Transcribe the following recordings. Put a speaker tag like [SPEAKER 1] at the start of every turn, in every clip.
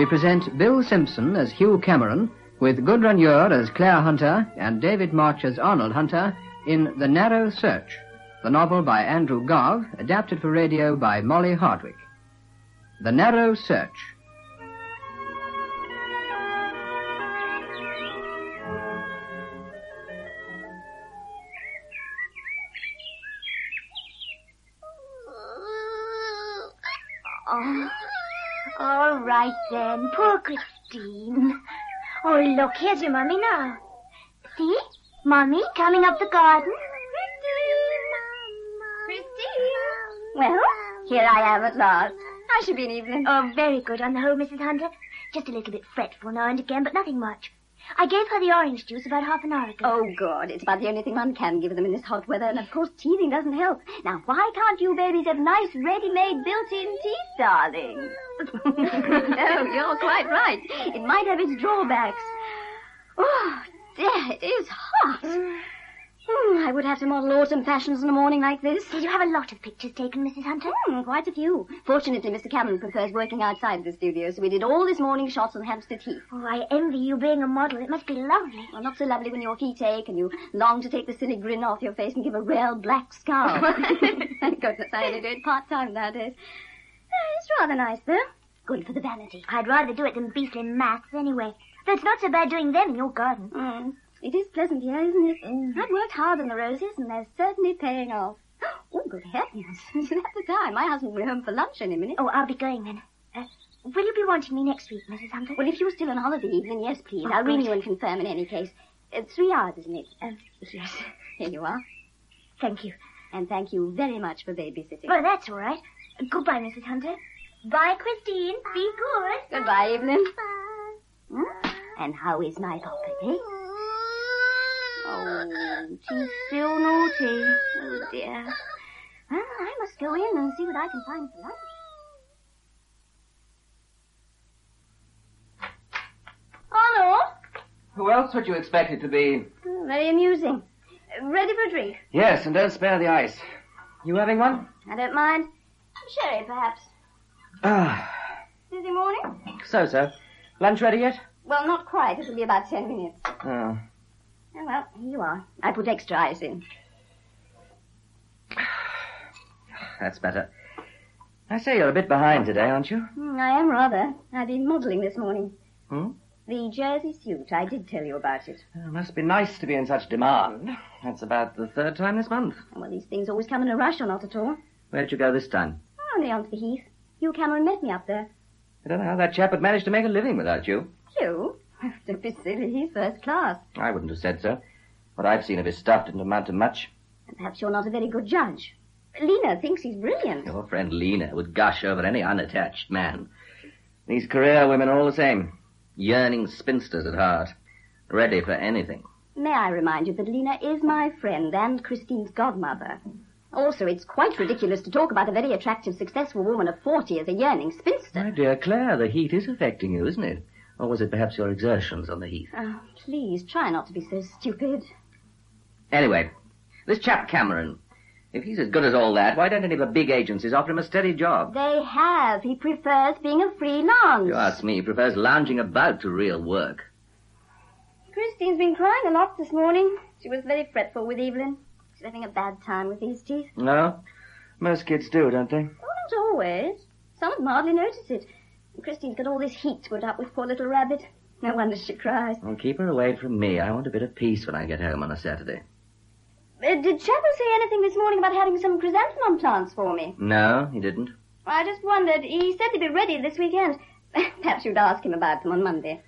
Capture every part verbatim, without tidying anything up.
[SPEAKER 1] present Bill Simpson as Hugh Cameron, with Gudrun Ure as Claire Hunter and David March as Arnold Hunter in The Narrow Search, the novel by Andrew Gove, adapted for radio by Molly Hardwick. The Narrow Search.
[SPEAKER 2] Oh, all right then, poor Christine. Oh, look, here's your mummy now. See? Mummy coming up the garden. Christine! Christine! Well, here I am at last. How's she been, Evelyn? Oh, very good on the whole, Missus Hunter. Just a little bit fretful now and again, but nothing much. I gave her the orange juice about half an hour ago.
[SPEAKER 3] Oh, God, it's about the only thing one can give them in this hot weather, and of course teething doesn't help. Now, why can't you babies have nice, ready-made, built-in teeth, darling? Oh, you're quite right. It might have its drawbacks. Oh, dear, it is hot. Mm. Oh, I would have to model autumn fashions in a morning like this.
[SPEAKER 2] Did you have a lot of pictures taken, Missus Hunter?
[SPEAKER 3] Mm, quite a few. Fortunately, Mister Cameron prefers working outside the studio, so we did all this morning shots on Hampstead Heath.
[SPEAKER 2] Oh, I envy you being a model. It must be lovely.
[SPEAKER 3] Well, not so lovely when your feet ache and you long to take the silly grin off your face and give a real black scowl. Thank goodness I only do it part-time nowadays. Uh, it's rather nice, though. Good for the vanity.
[SPEAKER 2] I'd rather do it than beastly maths anyway. Though it's not so bad doing them in your garden.
[SPEAKER 3] Mm. It is pleasant here, isn't it? Mm. I've worked hard on the roses, and they're certainly paying off. Oh, good heavens. Is that the time? My husband will be home for lunch any minute.
[SPEAKER 2] Oh, I'll be going then. Uh, will you be wanting me next week, Missus Hunter?
[SPEAKER 3] Well, if you're still on holiday, then yes, please.
[SPEAKER 2] Oh,
[SPEAKER 3] I'll ring
[SPEAKER 2] good.
[SPEAKER 3] you and confirm in any case. Uh, three hours, isn't it?
[SPEAKER 2] Um, yes.
[SPEAKER 3] Here you are.
[SPEAKER 2] Thank you.
[SPEAKER 3] And thank you very much for babysitting.
[SPEAKER 2] Well, that's all right. Uh, goodbye, Missus Hunter. Bye, Christine. Be good.
[SPEAKER 3] Goodbye, Evelyn.
[SPEAKER 2] Bye.
[SPEAKER 3] Hmm? And how is my poppet, eh? Oh, she's still naughty. Oh, dear. Well, I must go in and see what I can find for lunch. Arnold?
[SPEAKER 4] Who else would you expect it to be?
[SPEAKER 3] Oh, very amusing. Uh, ready for a drink?
[SPEAKER 4] Yes, and don't spare the ice. You having one?
[SPEAKER 3] I don't mind. Sherry, perhaps.
[SPEAKER 4] Ah.
[SPEAKER 3] Busy morning?
[SPEAKER 4] So-so. Lunch ready yet?
[SPEAKER 3] Well, not quite. It'll be about ten minutes.
[SPEAKER 4] Oh.
[SPEAKER 3] Oh, well, here you are. I put extra ice in.
[SPEAKER 4] That's better. I say you're a bit behind today, aren't you?
[SPEAKER 3] Mm, I am rather. I've been modelling this morning.
[SPEAKER 4] Hmm?
[SPEAKER 3] The jersey suit. I did tell you about it.
[SPEAKER 4] It must be nice to be in such demand. That's about the third time this month.
[SPEAKER 3] Well, these things always come in a rush or not at all.
[SPEAKER 4] Where'd you go this time?
[SPEAKER 3] Only onto the Heath. Hugh Cameron met me up there.
[SPEAKER 4] I don't know how that chap had managed to make a living without you.
[SPEAKER 3] Hugh? Don't be silly. He's first class.
[SPEAKER 4] I wouldn't have said so. What I've seen of his stuff didn't amount to much.
[SPEAKER 3] And perhaps you're not a very good judge. Lena thinks he's brilliant.
[SPEAKER 4] Your friend Lena would gush over any unattached man. These career women are all the same. Yearning spinsters at heart. Ready for anything.
[SPEAKER 3] May I remind you that Lena is my friend and Christine's godmother. Also, it's quite ridiculous to talk about a very attractive, successful woman of forty as a yearning spinster.
[SPEAKER 4] My dear Claire, the heat is affecting you, isn't it? Or was it perhaps your exertions on the Heath?
[SPEAKER 3] Oh, please, try not to be so stupid.
[SPEAKER 4] Anyway, this chap Cameron, if he's as good as all that, why don't any of the big agencies offer him a steady job?
[SPEAKER 3] They have. He prefers being a freelance.
[SPEAKER 4] You ask me, he prefers lounging about to real work.
[SPEAKER 3] Christine's been crying a lot this morning. She was very fretful with Evelyn. She's having a bad time with these teeth.
[SPEAKER 4] No? Most kids do, don't they?
[SPEAKER 3] Oh, not always. Some of them hardly notice it. And Christine's got all this heat to put up with, poor little rabbit. No wonder she cries.
[SPEAKER 4] Well, keep her away from me. I want a bit of peace when I get home on a Saturday.
[SPEAKER 3] Uh, did Chapel say anything this morning about having some chrysanthemum plants for me?
[SPEAKER 4] No, he didn't.
[SPEAKER 3] I just wondered. He said they'd be ready this weekend. Perhaps you'd ask him about them on Monday.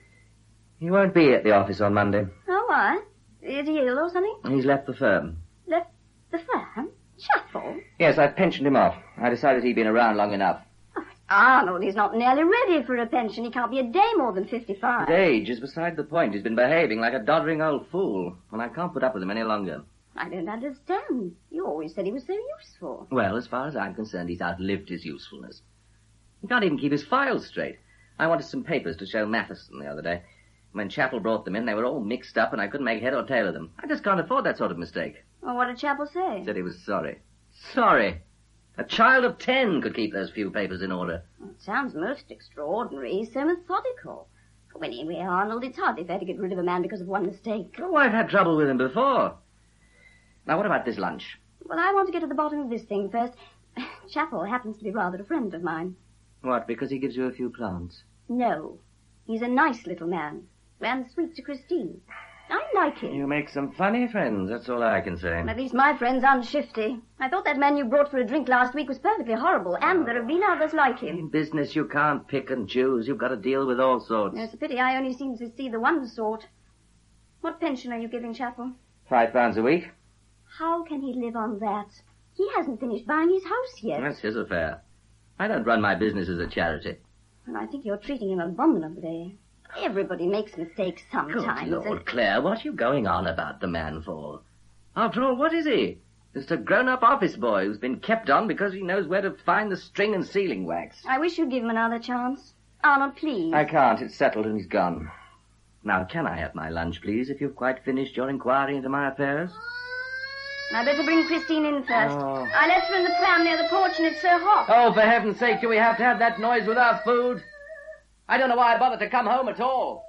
[SPEAKER 4] He won't be at the office on Monday.
[SPEAKER 3] Oh, why? Is he ill or something?
[SPEAKER 4] He's left the firm.
[SPEAKER 3] Left the firm? Chapel?
[SPEAKER 4] Yes, I've pensioned him off. I decided he'd been around long enough.
[SPEAKER 3] Oh, Arnold, he's not nearly ready for a pension. He can't be a day more than fifty-five.
[SPEAKER 4] His age is beside the point. He's been behaving like a doddering old fool, and I can't put up with him any longer.
[SPEAKER 3] I don't understand. You always said he was so useful.
[SPEAKER 4] Well, as far as I'm concerned, he's outlived his usefulness. He can't even keep his files straight. I wanted some papers to show Matheson the other day. When Chapel brought them in, they were all mixed up, and I couldn't make head or tail of them. I just can't afford that sort of mistake.
[SPEAKER 3] Well, what did Chapel say?
[SPEAKER 4] He said he was sorry. Sorry? A child of ten could keep those few papers in order.
[SPEAKER 3] It sounds most extraordinary. He's so methodical. Oh, anyway, Arnold, it's hardly fair to get rid of a man because of one mistake.
[SPEAKER 4] Oh, I've had trouble with him before. Now, what about this lunch?
[SPEAKER 3] Well, I want to get to the bottom of this thing first. Chapel happens to be rather a friend of mine.
[SPEAKER 4] What, because he gives you a few plants?
[SPEAKER 3] No. He's a nice little man. And sweet to Christine. I like him.
[SPEAKER 4] You make some funny friends, that's all I can say.
[SPEAKER 3] At least my friends aren't shifty. I thought that man you brought for a drink last week was perfectly horrible, and there have been others like him.
[SPEAKER 4] In business, you can't pick and choose. You've got to deal with all sorts.
[SPEAKER 3] It's a pity I only seem to see the one sort. What pension are you giving Chapel?
[SPEAKER 4] Five pounds a week.
[SPEAKER 3] How can he live on that? He hasn't finished buying his house yet.
[SPEAKER 4] That's his affair. I don't run my business as a charity.
[SPEAKER 3] And I think you're treating him abominably. Everybody makes mistakes sometimes.
[SPEAKER 4] Good Lord,
[SPEAKER 3] and...
[SPEAKER 4] Claire, what are you going on about the man for? After all, what is he? Just a grown-up office boy who's been kept on because he knows where to find the string and sealing wax.
[SPEAKER 3] I wish you'd give him another chance. Arnold, please.
[SPEAKER 4] I can't. It's settled and he's gone. Now, can I have my lunch, please, if you've quite finished your inquiry into my affairs?
[SPEAKER 3] I better bring Christine in first.
[SPEAKER 4] Oh.
[SPEAKER 3] I left her in the pram near the porch and it's so hot.
[SPEAKER 4] Oh, for heaven's sake, do we have to have that noise with our food? I don't know why I bothered to come home at all.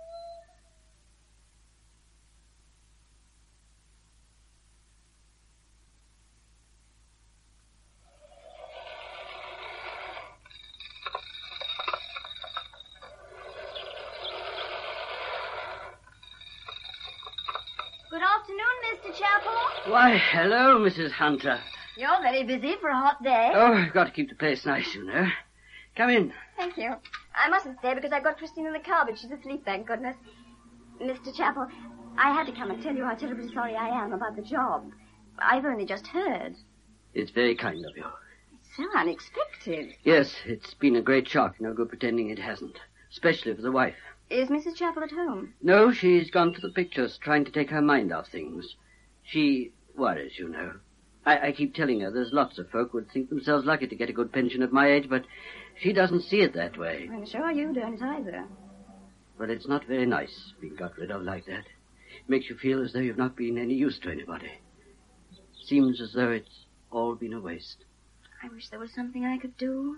[SPEAKER 3] Good afternoon, Mister Chapel.
[SPEAKER 5] Why, hello, Missus Hunter.
[SPEAKER 3] You're very busy for a hot day.
[SPEAKER 5] Oh, I've got to keep the place nice, you know. Come in.
[SPEAKER 3] Thank you. I mustn't stay because I've got Christine in the car, but she's asleep, thank goodness. Mister Chapel, I had to come and tell you how terribly sorry I am about the job. I've only just heard.
[SPEAKER 5] It's very kind of you.
[SPEAKER 3] It's so unexpected.
[SPEAKER 5] Yes, it's been a great shock. No good pretending it hasn't. Especially for the wife.
[SPEAKER 3] Is Missus Chapel at home?
[SPEAKER 5] No, she's gone to the pictures, trying to take her mind off things. She worries, you know. I, I keep telling her there's lots of folk would think themselves lucky to get a good pension at my age, but she doesn't see it that way.
[SPEAKER 3] I'm sure you don't either.
[SPEAKER 5] But it's not very nice being got rid of like that. It makes you feel as though you've not been any use to anybody. Seems as though it's all been a waste.
[SPEAKER 3] I wish there was something I could do.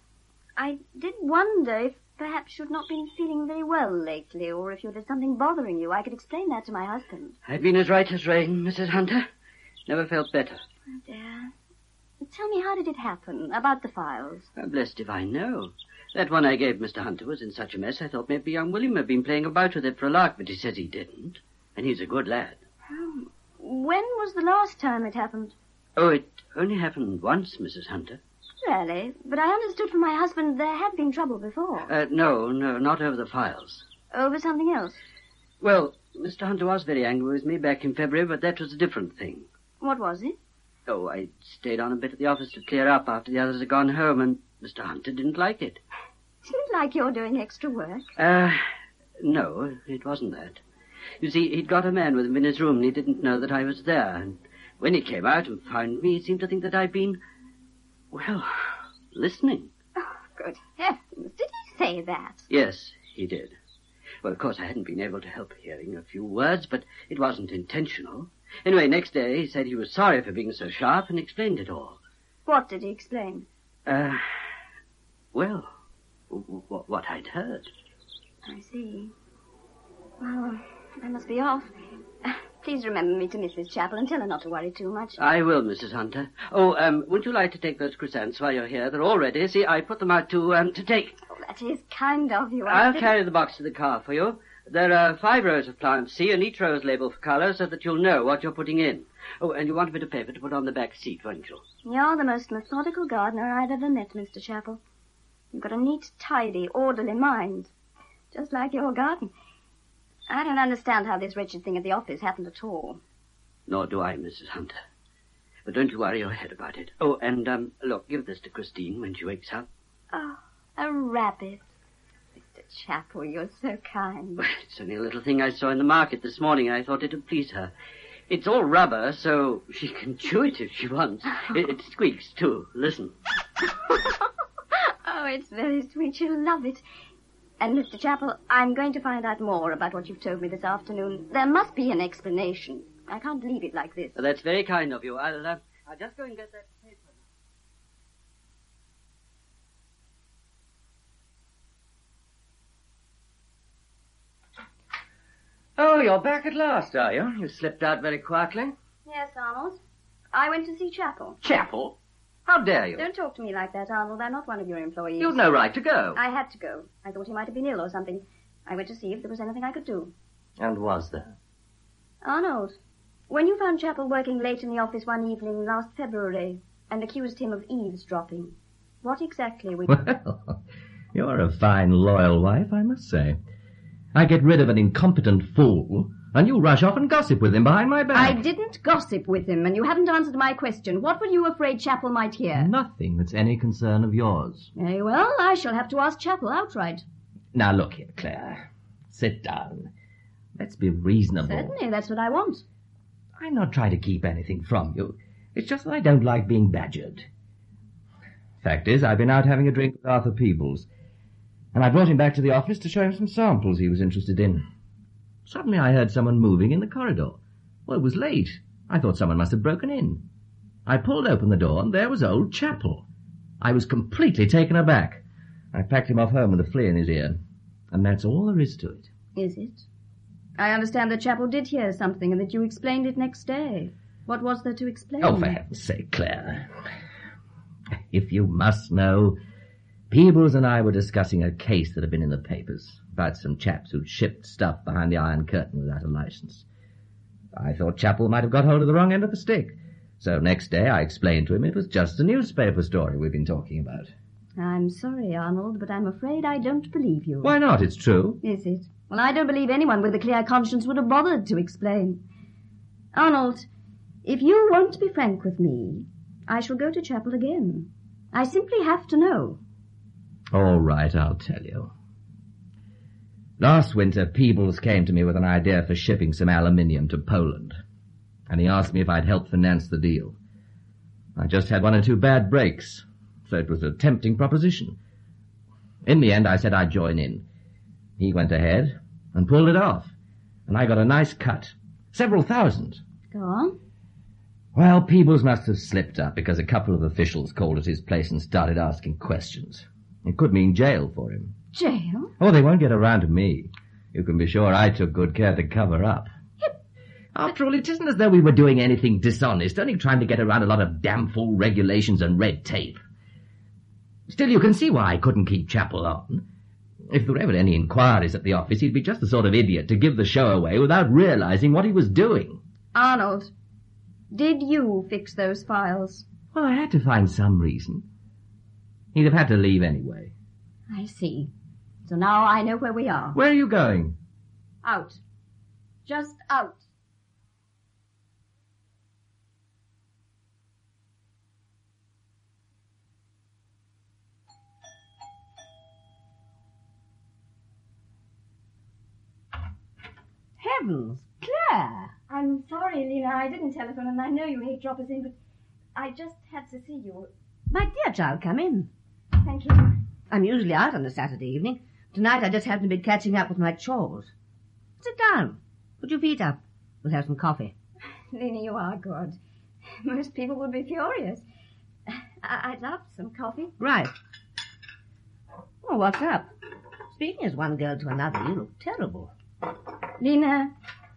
[SPEAKER 3] I did wonder if perhaps you'd not been feeling very well lately, or if you had something bothering you. I could explain that to my husband.
[SPEAKER 5] I've been as right as rain, Missus Hunter. Never felt better.
[SPEAKER 3] Oh, dear. Tell me, how did it happen, about the files?
[SPEAKER 5] I'm blessed if I know. That one I gave Mister Hunter was in such a mess, I thought maybe young William had been playing about with it for a lark, but he says he didn't. And he's a good lad.
[SPEAKER 3] Oh. When was the last time it happened?
[SPEAKER 5] Oh, it only happened once, Missus Hunter.
[SPEAKER 3] Really? But I understood from my husband there had been trouble before.
[SPEAKER 5] Uh, no, no, not over the files.
[SPEAKER 3] Over something else?
[SPEAKER 5] Well, Mister Hunter was very angry with me back in February, but that was a different thing.
[SPEAKER 3] What was it?
[SPEAKER 5] Oh, I stayed on a bit at the office to clear up after the others had gone home, and Mister Hunter didn't like it.
[SPEAKER 3] Didn't like your doing extra work?
[SPEAKER 5] Uh, no, it wasn't that. You see, he'd got a man with him in his room, and he didn't know that I was there. And when he came out and found me, he seemed to think that I'd been, well, listening.
[SPEAKER 3] Oh, good heavens. Did he say that?
[SPEAKER 5] Yes, he did. Well, of course, I hadn't been able to help hearing a few words, but it wasn't intentional. Anyway, next day, he said he was sorry for being so sharp and explained it all.
[SPEAKER 3] What did he explain?
[SPEAKER 5] Uh, well, w- w- what I'd heard.
[SPEAKER 3] I see. Well, I must be off. Uh, please remember me to Missus Chapel and tell her not to worry too much.
[SPEAKER 5] I will, Missus Hunter. Oh, um, would you like to take those croissants while you're here? They're all ready. See, I put them out to, um, to take.
[SPEAKER 3] Oh, that is kind of you. I
[SPEAKER 5] I'll
[SPEAKER 3] didn't...
[SPEAKER 5] carry the box to the car for you. There are five rows of plants, see, and each row is labelled for colour so that you'll know what you're putting in. Oh, and you want a bit of paper to put on the back seat, won't you?
[SPEAKER 3] You're the most methodical gardener I've ever met, Mister Chapel. You've got a neat, tidy, orderly mind. Just like your garden. I don't understand how this wretched thing at the office happened at all.
[SPEAKER 5] Nor do I, Missus Hunter. But don't you worry your head about it. Oh, and, um, look, give this to Christine when she wakes up.
[SPEAKER 3] Oh, a rabbit. Mister Chapel, you're so kind.
[SPEAKER 5] Well, it's only a little thing I saw in the market this morning. I thought it'd please her. It's all rubber, so she can chew it if she wants. It, it squeaks, too. Listen.
[SPEAKER 3] Oh, it's very sweet. She'll love it. And, Mister Chapel, I'm going to find out more about what you've told me this afternoon. There must be an explanation. I can't leave it like this.
[SPEAKER 5] Well, that's very kind of you. I'll, uh, I'll just go and get that paper.
[SPEAKER 4] Oh, you're back at last, are you? You slipped out very quietly.
[SPEAKER 3] Yes, Arnold. I went to see Chapel.
[SPEAKER 4] Chapel? How dare you?
[SPEAKER 3] Don't talk to me like that, Arnold. I'm not one of your employees.
[SPEAKER 4] You'd no right to go.
[SPEAKER 3] I had to go. I thought he might have been ill or something. I went to see if there was anything I could do.
[SPEAKER 4] And was there?
[SPEAKER 3] Arnold, when you found Chapel working late in the office one evening last February and accused him of eavesdropping, what exactly were you...
[SPEAKER 6] Well, you're a fine, loyal wife, I must say. I get rid of an incompetent fool, and you rush off and gossip with him behind my back.
[SPEAKER 3] I didn't gossip with him, and you haven't answered my question. What were you afraid Chapel might hear?
[SPEAKER 6] Nothing that's any concern of yours.
[SPEAKER 3] Very well, I shall have to ask Chapel outright.
[SPEAKER 6] Now, look here, Claire. Sit down. Let's be reasonable.
[SPEAKER 3] Certainly, that's what I want.
[SPEAKER 6] I'm not trying to keep anything from you. It's just that I don't like being badgered. Fact is, I've been out having a drink with Arthur Peebles, and I brought him back to the office to show him some samples he was interested in. Suddenly I heard someone moving in the corridor. Well, it was late. I thought someone must have broken in. I pulled open the door, and there was old Chapel. I was completely taken aback. I packed him off home with a flea in his ear, and that's all there is to it.
[SPEAKER 3] Is it? I understand that Chapel did hear something and that you explained it next day. What was there to explain?
[SPEAKER 6] Oh, for heaven's sake, Claire. If you must know, Peebles and I were discussing a case that had been in the papers about some chaps who'd shipped stuff behind the Iron Curtain without a license. I thought Chapel might have got hold of the wrong end of the stick. So next day I explained to him it was just a newspaper story we've been talking about.
[SPEAKER 3] I'm sorry, Arnold, but I'm afraid I don't believe you.
[SPEAKER 6] Why not? It's true.
[SPEAKER 3] Is it? Well, I don't believe anyone with a clear conscience would have bothered to explain. Arnold, if you won't be frank with me, I shall go to Chapel again. I simply have to know.
[SPEAKER 6] All right, I'll tell you. Last winter, Peebles came to me with an idea for shipping some aluminium to Poland, and he asked me if I'd help finance the deal. I just had one or two bad breaks, so it was a tempting proposition. In the end, I said I'd join in. He went ahead and pulled it off, and I got a nice cut. Several thousand.
[SPEAKER 3] Go on.
[SPEAKER 6] Well, Peebles must have slipped up because a couple of officials called at his place and started asking questions. It could mean jail for him.
[SPEAKER 3] Jail?
[SPEAKER 6] Oh, they won't get around to me. You can be sure I took good care to cover up. After all, it isn't as though we were doing anything dishonest, only trying to get around a lot of damn fool regulations and red tape. Still, you can see why I couldn't keep Chapel on. If there were ever any inquiries at the office, he'd be just the sort of idiot to give the show away without realizing what he was doing.
[SPEAKER 3] Arnold, did you fix those files?
[SPEAKER 6] Well, I had to find some reason. He'd have had to leave anyway.
[SPEAKER 3] I see. So now I know where we are.
[SPEAKER 6] Where are you going?
[SPEAKER 3] Out. Just out.
[SPEAKER 7] Heavens, Claire!
[SPEAKER 2] I'm sorry, Lena. I didn't telephone, and I know you hate droppers in, but I just had to see you.
[SPEAKER 7] My dear child, come in.
[SPEAKER 2] Thank you.
[SPEAKER 7] I'm usually out on a Saturday evening. Tonight I just happened to be catching up with my chores. Sit down. Put your feet up. We'll have some coffee.
[SPEAKER 2] Lena, you are good. Most people would be furious. I- I'd love some coffee.
[SPEAKER 7] Right. Oh, what's up? Speaking as one girl to another, you look terrible.
[SPEAKER 3] Lena,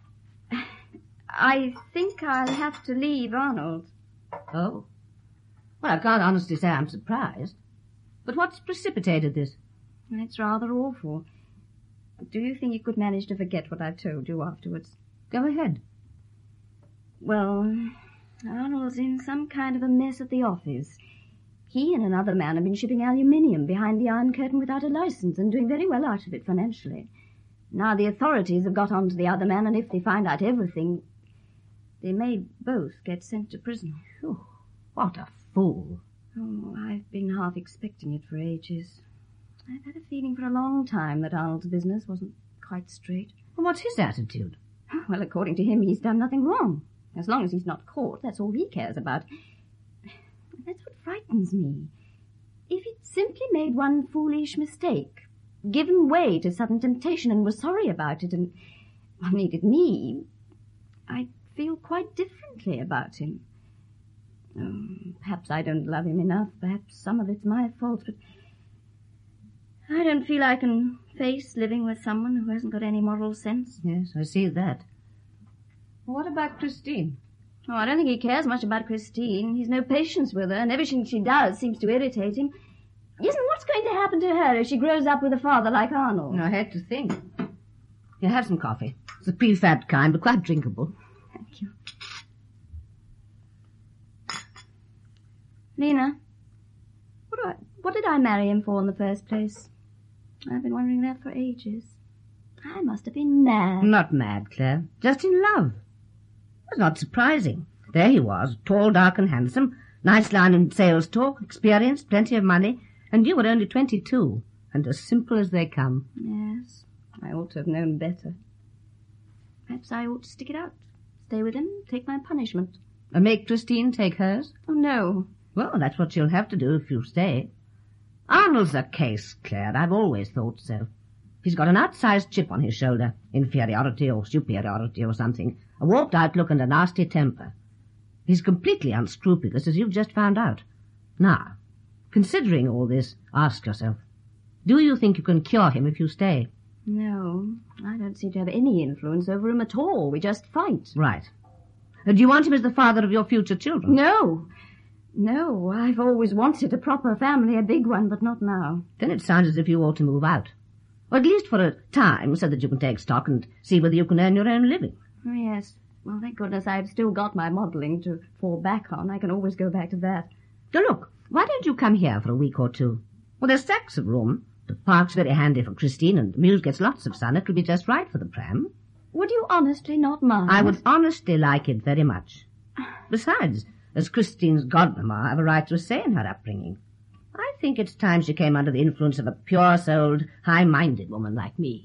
[SPEAKER 3] I think I'll have to leave Arnold.
[SPEAKER 7] Oh. Well, I can't honestly say I'm surprised. But what's precipitated this?
[SPEAKER 3] It's rather awful. Do you think you could manage to forget what I've told you afterwards?
[SPEAKER 7] Go ahead.
[SPEAKER 3] Well, Arnold's in some kind of a mess at the office. He and another man have been shipping aluminium behind the Iron Curtain without a license and doing very well out of it financially. Now the authorities have got on to the other man, and if they find out everything, they may both get sent to prison.
[SPEAKER 7] Oh, what a fool.
[SPEAKER 3] Oh, I've been half expecting it for ages. I've had a feeling for a long time that Arnold's business wasn't quite straight.
[SPEAKER 7] Well, what's his attitude?
[SPEAKER 3] Well, according to him, he's done nothing wrong. As long as he's not caught, that's all he cares about. That's what frightens me. If he'd simply made one foolish mistake, given way to sudden temptation and was sorry about it and well, needed me, I'd feel quite differently about him. Um, perhaps I don't love him enough. Perhaps some of it's my fault, but
[SPEAKER 2] I don't feel I can face living with someone who hasn't got any moral sense.
[SPEAKER 7] Yes, I see that. What about Christine?
[SPEAKER 2] Oh, I don't think he cares much about Christine. He's no patience with her, and everything she does seems to irritate him. Isn't what's going to happen to her if she grows up with a father like Arnold?
[SPEAKER 7] I had to think. You have some coffee. It's the pre-fat kind, but quite drinkable.
[SPEAKER 2] Thank you. Lena, what, do I, what did I marry him for in the first place? I've been wondering that for ages. I must have been mad.
[SPEAKER 7] Not mad, Claire. Just in love. It was not surprising. There he was, tall, dark, and handsome, nice line in sales talk, experienced, plenty of money, and you were only twenty-two, and as simple as they come.
[SPEAKER 2] Yes, I ought to have known better. Perhaps I ought to stick it out, stay with him, take my punishment.
[SPEAKER 7] And make Christine take hers?
[SPEAKER 2] Oh, no.
[SPEAKER 7] Well, that's what she'll have to do if you stay. Arnold's a case, Claire. I've always thought so. He's got an outsized chip on his shoulder, inferiority or superiority or something, a warped outlook and a nasty temper. He's completely unscrupulous, as you've just found out. Now, considering all this, ask yourself, do you think you can cure him if you stay?
[SPEAKER 2] No, I don't seem to have any influence over him at all. We just fight.
[SPEAKER 7] Right. Uh, do you want him as the father of your future children?
[SPEAKER 2] No. No, I've always wanted a proper family, a big one, but not now.
[SPEAKER 7] Then it sounds as if you ought to move out. Or at least for a time, so that you can take stock and see whether you can earn your own living.
[SPEAKER 2] Oh, yes. Well, thank goodness I've still got my modelling to fall back on. I can always go back to that.
[SPEAKER 7] Now, look, why don't you come here for a week or two? Well, there's stacks of room. The park's very handy for Christine, and the Mews gets lots of sun. It'll be just right for the pram.
[SPEAKER 2] Would you honestly not mind?
[SPEAKER 7] I would honestly like it very much. Besides, as Christine's godmamma, I have a right to a say in her upbringing. I think it's time she came under the influence of a pure-souled, high-minded woman like me.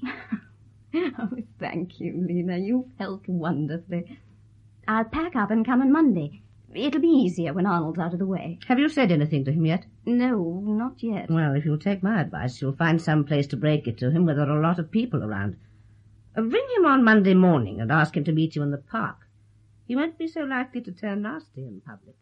[SPEAKER 2] Oh, thank you, Lena. You've helped wonderfully. I'll pack up and come on Monday. It'll be easier when Arnold's out of the way.
[SPEAKER 7] Have you said anything to him yet?
[SPEAKER 2] No, not yet.
[SPEAKER 7] Well, if you'll take my advice, you'll find some place to break it to him where there are a lot of people around. Uh, bring him on Monday morning and ask him to meet you in the park. He won't be so likely to turn nasty in public.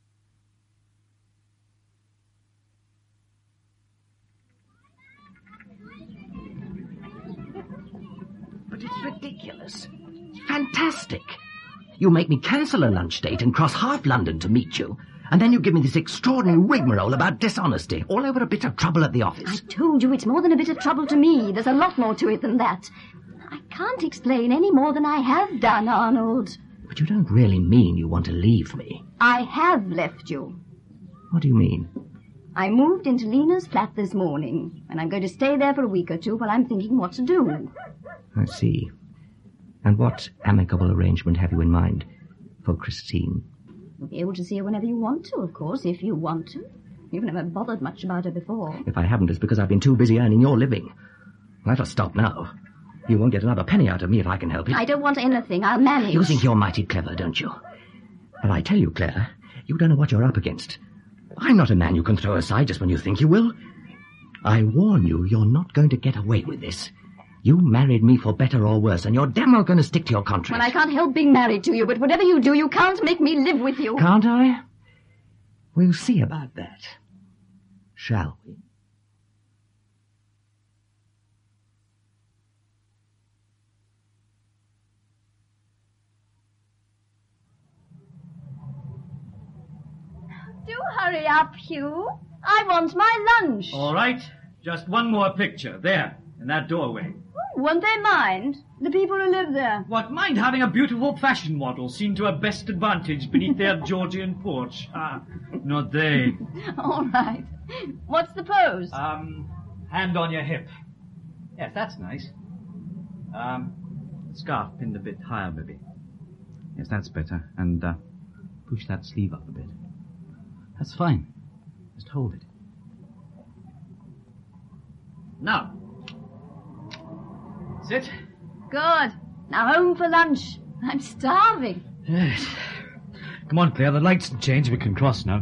[SPEAKER 6] But it's ridiculous. Fantastic. You make me cancel a lunch date and cross half London to meet you, and then you give me this extraordinary rigmarole about dishonesty, all over a bit of trouble at the office.
[SPEAKER 2] I told you it's more than a bit of trouble to me. There's a lot more to it than that. I can't explain any more than I have done, Arnold.
[SPEAKER 6] But you don't really mean you want to leave me.
[SPEAKER 2] I have left you.
[SPEAKER 6] What do you mean?
[SPEAKER 2] I moved into Lena's flat this morning, and I'm going to stay there for a week or two while I'm thinking what to do.
[SPEAKER 6] I see. And what amicable arrangement have you in mind for Christine?
[SPEAKER 2] You'll be able to see her whenever you want to, of course, if you want to. You've never bothered much about her before.
[SPEAKER 6] If I haven't, it's because I've been too busy earning your living. Let us stop now. You won't get another penny out of me if I can help it.
[SPEAKER 2] I don't want anything. I'll manage.
[SPEAKER 6] You think you're mighty clever, don't you? But I tell you, Claire, you don't know what you're up against. I'm not a man you can throw aside just when you think you will. I warn you, you're not going to get away with this. You married me for better or worse, and you're damn well going to stick to your contract.
[SPEAKER 2] Well, I can't help being married to you, but whatever you do, you can't make me live with you.
[SPEAKER 6] Can't I? We'll see about that. Shall we?
[SPEAKER 2] Do hurry up, Hugh. I want my lunch.
[SPEAKER 8] All right. Just one more picture. There, in that doorway.
[SPEAKER 2] Oh, won't they mind? The people who live there.
[SPEAKER 8] What, mind having a beautiful fashion model seen to her best advantage beneath their Georgian porch? Ah, not they.
[SPEAKER 2] All right. What's the pose?
[SPEAKER 8] Um, hand on your hip. Yes, that's nice. Um, scarf pinned a bit higher, maybe. Yes, that's better. And, uh, push that sleeve up a bit. That's fine. Just hold it. Now. Sit.
[SPEAKER 2] Good. Now home for lunch. I'm starving.
[SPEAKER 8] Yes. Come on, Claire. The lights have changed. We can cross now.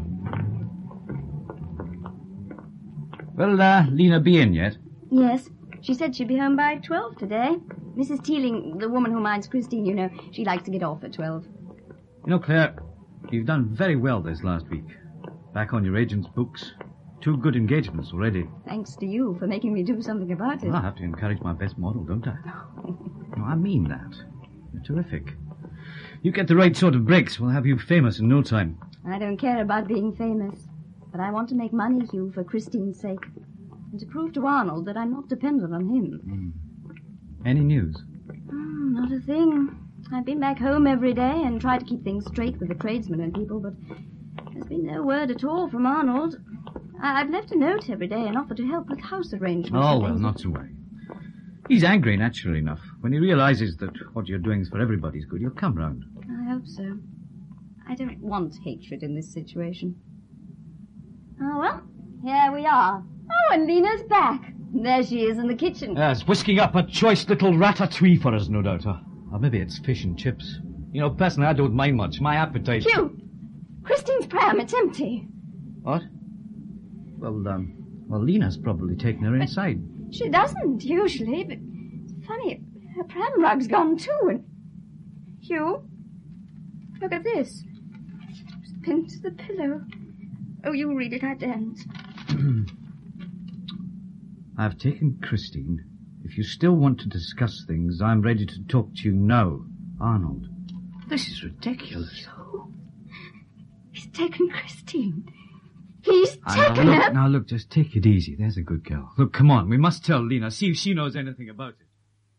[SPEAKER 8] Will, uh, Lena be in yet?
[SPEAKER 2] Yes. She said she'd be home by twelve today. Missus Teeling, the woman who minds Christine, you know, she likes to get off at twelve.
[SPEAKER 8] You know, Claire, you've done very well this last week. Back on your agent's books. two good engagements already.
[SPEAKER 3] Thanks to you for making me do something about it.
[SPEAKER 8] Well, I have to encourage my best model, don't I? No, I mean that. You're terrific. You get the right sort of breaks, we'll have you famous in no time.
[SPEAKER 3] I don't care about being famous, but I want to make money, Hugh, for Christine's sake. And to prove to Arnold that I'm not dependent on him.
[SPEAKER 8] Mm. Any news?
[SPEAKER 3] Mm, not a thing. I've been back home every day and tried to keep things straight with the tradesmen and people, but there's been no word at all from Arnold. I- I've left a note every day and offered to help with house arrangements.
[SPEAKER 8] Oh, well, not to worry. He's angry, naturally enough. When he realizes that what you're doing is for everybody's good, he'll come round.
[SPEAKER 3] I hope so. I don't want hatred in this situation. Oh, well, here we are. Oh, and Lena's back. There she is in the kitchen.
[SPEAKER 8] Yes, whisking up a choice little ratatouille for us, no doubt. Or, or maybe it's fish and chips. You know, personally, I don't mind much. My appetite...
[SPEAKER 3] Hugh! Christine's pram, it's empty.
[SPEAKER 8] What? Well, um... Well, Lena's probably taken her inside.
[SPEAKER 3] She doesn't, usually, but it's funny. Her pram rug's gone, too, and... Hugh? Look at this. It's pinned to the pillow. Oh, you read it, I daren't.
[SPEAKER 8] I've taken Christine. If you still want to discuss things, I'm ready to talk to you now. Arnold. This is ridiculous.
[SPEAKER 3] So, he's taken Christine. He's
[SPEAKER 8] Ah,
[SPEAKER 3] taken
[SPEAKER 8] now, look,
[SPEAKER 3] her...
[SPEAKER 8] now, look, just take it easy. There's a good girl. Look, come on. We must tell Lena. See if she knows anything about it.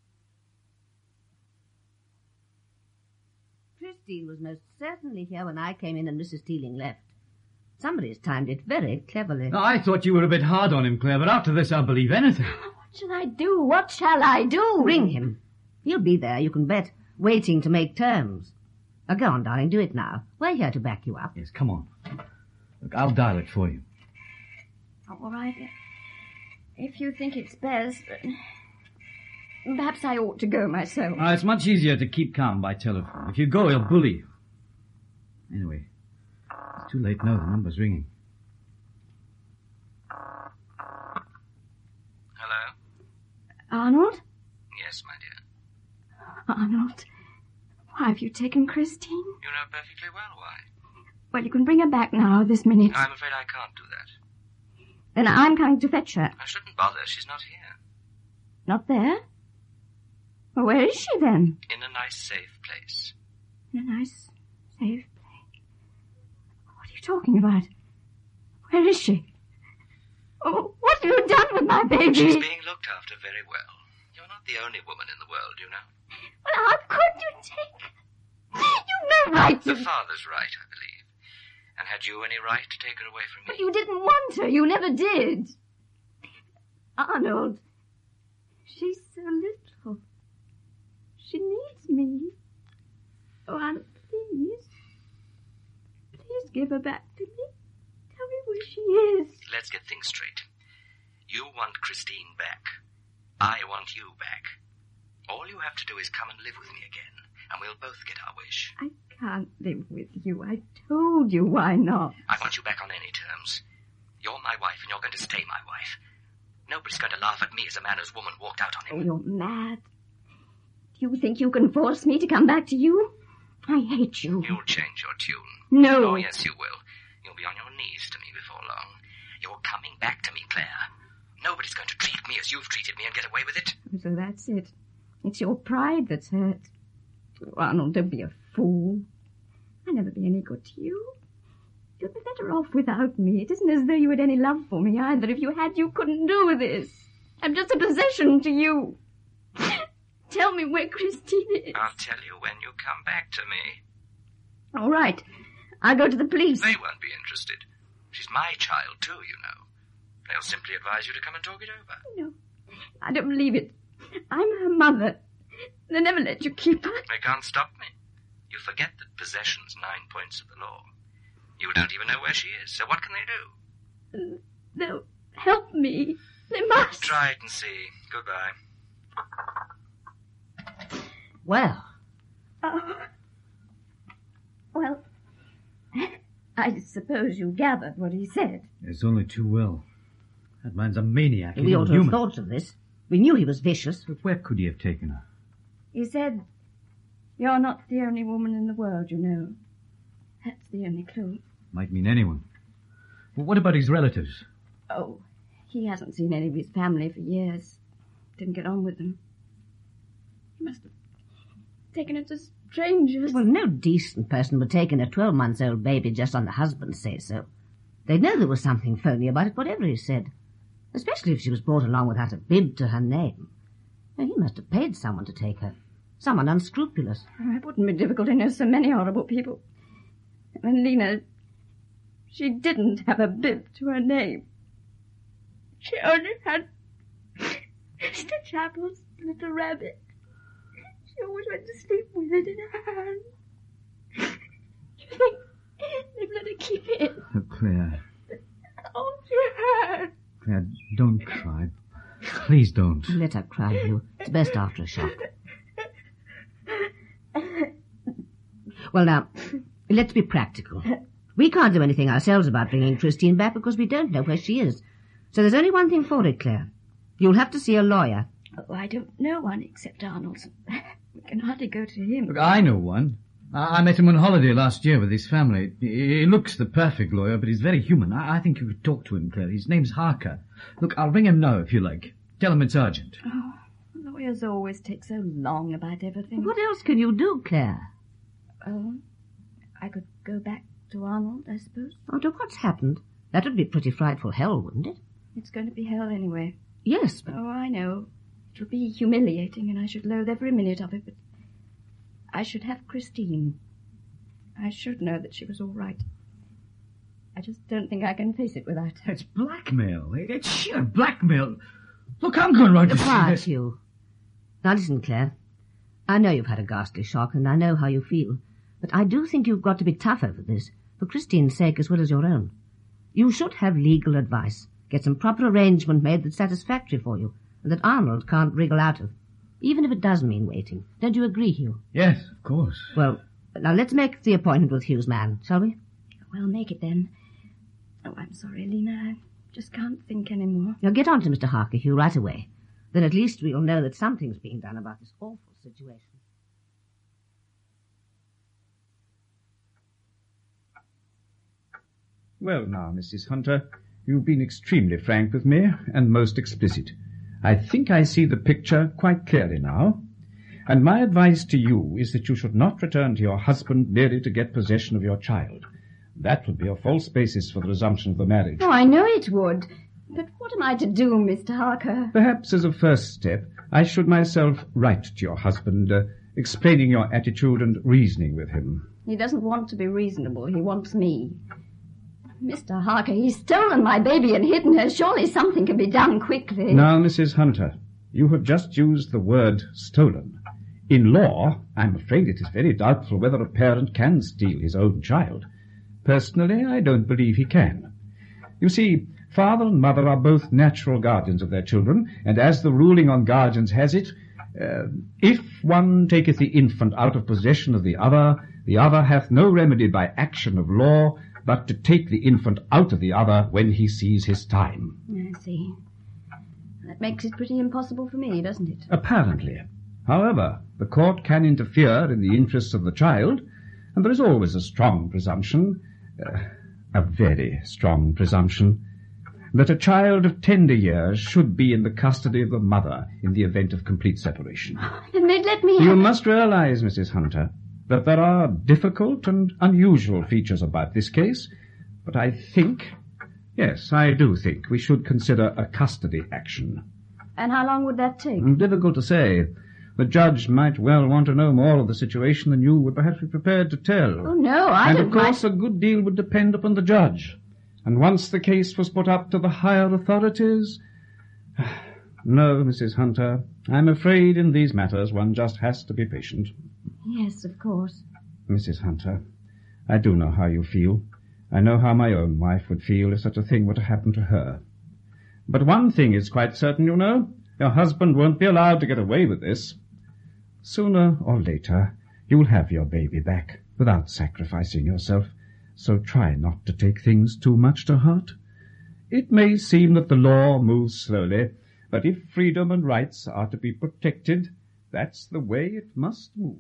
[SPEAKER 7] Christine was most certainly here when I came in and Missus Teeling left. Somebody's timed it very cleverly.
[SPEAKER 8] Now, I thought you were a bit hard on him, Claire, but after this I'll believe anything.
[SPEAKER 3] What shall I do? What shall I do?
[SPEAKER 7] Ring him. He'll be there, you can bet, waiting to make terms. Now, go on, darling, do it now. We're here to back you up.
[SPEAKER 8] Yes, come on. Look, I'll dial it for you.
[SPEAKER 3] All right. If you think it's best, perhaps I ought to go myself.
[SPEAKER 8] Uh, it's much easier to keep calm by telephone. If you go, he'll bully you. Anyway, it's too late now. The number's ringing.
[SPEAKER 4] Hello?
[SPEAKER 3] Arnold?
[SPEAKER 4] Yes, my dear.
[SPEAKER 3] Arnold, why have you taken Christine?
[SPEAKER 4] You know perfectly well why.
[SPEAKER 3] Well, you can bring her back now, this minute.
[SPEAKER 4] I'm afraid I can't do that.
[SPEAKER 3] Then I'm coming to fetch her.
[SPEAKER 4] I shouldn't bother. She's not here.
[SPEAKER 3] Not there? Well, where is she, then?
[SPEAKER 4] In a nice, safe place.
[SPEAKER 3] In a nice, safe place. What are you talking about? Where is she? Oh, what have you done with my baby?
[SPEAKER 4] She's being looked after very well. You're not the only woman in the world, you know.
[SPEAKER 3] Well, how could you take... You've no right to...
[SPEAKER 4] The father's right, I believe. And had you any right to take her away from me?
[SPEAKER 3] But you didn't want her. You never did. Arnold, she's so little. She needs me. Oh, Aunt, please. Please give her back to me. Tell me where she is.
[SPEAKER 4] Let's get things straight. You want Christine back. I want you back. All you have to do is come and live with me again, and we'll both get our wish.
[SPEAKER 3] I can't live with you. I told you why not.
[SPEAKER 4] I want you back on any terms. You're my wife, and you're going to stay my wife. Nobody's going to laugh at me as a man whose woman walked out on
[SPEAKER 3] Oh,
[SPEAKER 4] him.
[SPEAKER 3] you're mad. Do you think you can force me to come back to you? I hate you.
[SPEAKER 4] You'll change your tune.
[SPEAKER 3] No.
[SPEAKER 4] Oh, yes, you will. You'll be on your knees to me before long. You're coming back to me, Claire. Nobody's going to treat me as you've treated me and get away with it.
[SPEAKER 3] So that's it. It's your pride that's hurt. Oh, Arnold, don't be a fool. I'll never be any good to you. You'd be better off without me. It isn't as though you had any love for me either. If you had, you couldn't do this. I'm just a possession to you. Tell me where Christine is.
[SPEAKER 4] I'll tell you when you come back to me.
[SPEAKER 3] All right. I'll go to the police.
[SPEAKER 4] They won't be interested. She's my child, too, you know. They'll simply advise you to come and talk it over.
[SPEAKER 3] No, I don't believe it. I'm her mother. They never let you keep her.
[SPEAKER 4] They can't stop me. You forget that possession's nine points of the law. You don't even know where she is, so what can they do?
[SPEAKER 3] They'll help me. They must.
[SPEAKER 4] Try it and see. Goodbye.
[SPEAKER 7] Well,
[SPEAKER 3] Oh. Well, I suppose you gathered what he said.
[SPEAKER 8] It's only too well. That man's a maniac.
[SPEAKER 7] we ought to have thought of this. We knew he was vicious.
[SPEAKER 8] But where could he have taken her?
[SPEAKER 3] He said, you're not the only woman in the world, you know. That's the only clue.
[SPEAKER 8] Might mean anyone. But what about his relatives?
[SPEAKER 3] Oh, he hasn't seen any of his family for years. Didn't get on with them. He must have taken it to strangers.
[SPEAKER 7] Well, no decent person would take in a twelve-month-old baby just on the husband's say-so. They'd know there was something phony about it, whatever he said. Especially if she was brought along without a bib to her name. Now, he must have paid someone to take her. Someone unscrupulous.
[SPEAKER 3] It wouldn't be difficult to know so many horrible people. And Lena, she didn't have a bib to her name. She only had Mister Chappell's little rabbit. She always went to sleep with it in her hand. You think they've let her keep it?
[SPEAKER 8] Oh, Claire.
[SPEAKER 3] Oh, she had.
[SPEAKER 8] Claire, don't cry. Please don't.
[SPEAKER 7] Let her cry, Hugh. It's best after a shock. Well, now, let's be practical. We can't do anything ourselves about bringing Christine back because we don't know where she is. So there's only one thing for it, Claire. You'll have to see a lawyer.
[SPEAKER 3] Oh, I don't know one except Arnold's. We can hardly go to him.
[SPEAKER 8] Look, I know one. I, I met him on holiday last year with his family. He, he looks the perfect lawyer, but he's very human. I, I think you could talk to him, Claire. His name's Harker. Look, I'll ring him now if you like. Tell him it's urgent.
[SPEAKER 3] Oh, lawyers always take so long about everything.
[SPEAKER 7] What else can you do, Claire?
[SPEAKER 3] Oh, I could go back to Arnold, I suppose.
[SPEAKER 7] Oh, to what's happened? That would be pretty frightful hell, wouldn't it?
[SPEAKER 3] It's going to be hell anyway.
[SPEAKER 7] Yes, but...
[SPEAKER 3] Oh, I know. It would be humiliating, and I should loathe every minute of it, but I should have Christine. I should know that she was all right. I just don't think I can face it without her.
[SPEAKER 8] It's blackmail. It's sheer blackmail. Look, I'm going round to see
[SPEAKER 7] Quiet,
[SPEAKER 8] this.
[SPEAKER 7] Hugh. Now listen, Claire. I know you've had a ghastly shock, and I know how you feel. But I do think you've got to be tough over this, for Christine's sake as well as your own. You should have legal advice. Get some proper arrangement made that's satisfactory for you, and that Arnold can't wriggle out of. Even if it does mean waiting. Don't you agree, Hugh?
[SPEAKER 8] Yes, of course.
[SPEAKER 7] Well, now let's make the appointment with Hugh's man, shall we?
[SPEAKER 3] Well, make it then. Oh, I'm sorry, Lena. I just can't think any more.
[SPEAKER 7] Now get on to Mister Harker, Hugh, right away. Then at least we'll know that something's being done about this awful situation.
[SPEAKER 9] Well, now, Missus Hunter, you've been extremely frank with me and most explicit. I think I see the picture quite clearly now. And my advice to you is that you should not return to your husband merely to get possession of your child. That would be a false basis for the resumption of the marriage.
[SPEAKER 3] Oh, I know it would. But what am I to do, Mister Harker?
[SPEAKER 9] Perhaps as a first step, I should myself write to your husband, uh, explaining your attitude and reasoning with him.
[SPEAKER 3] He doesn't want to be reasonable. He wants me. Mister Harker, he's stolen my baby and hidden her. Surely something can be done quickly.
[SPEAKER 9] Now, Missus Hunter, you have just used the word stolen. In law, I'm afraid it is very doubtful whether a parent can steal his own child. Personally, I don't believe he can. You see, father and mother are both natural guardians of their children, and as the ruling on guardians has it, uh, if one taketh the infant out of possession of the other, the other hath no remedy by action of law, but to take the infant out of the other when he sees his time.
[SPEAKER 3] I see. That makes it pretty impossible for me, doesn't it?
[SPEAKER 9] Apparently. However, the court can interfere in the interests of the child, and there is always a strong presumption, uh, a very strong presumption, that a child of tender years should be in the custody of the mother in the event of complete separation.
[SPEAKER 3] Then they'd let me
[SPEAKER 9] You
[SPEAKER 3] have...
[SPEAKER 9] must realize, Missus Hunter, that there are difficult and unusual features about this case, but I think, yes, I do think we should consider a custody action.
[SPEAKER 3] And how long would that take?
[SPEAKER 9] Difficult to say. The judge might well want to know more of the situation than you would perhaps be prepared to tell.
[SPEAKER 3] Oh, no, I
[SPEAKER 9] and
[SPEAKER 3] don't
[SPEAKER 9] of course
[SPEAKER 3] mind.
[SPEAKER 9] a good deal would depend upon the judge. And once the case was put up to the higher authorities... No, Missus Hunter, I'm afraid in these matters one just has to be patient.
[SPEAKER 3] Yes, of course.
[SPEAKER 9] Missus Hunter, I do know how you feel. I know how my own wife would feel if such a thing were to happen to her. But one thing is quite certain, you know. Your husband won't be allowed to get away with this. Sooner or later, you'll have your baby back without sacrificing yourself, so try not to take things too much to heart. It may seem that the law moves slowly, but if freedom and rights are to be protected, that's the way it must move.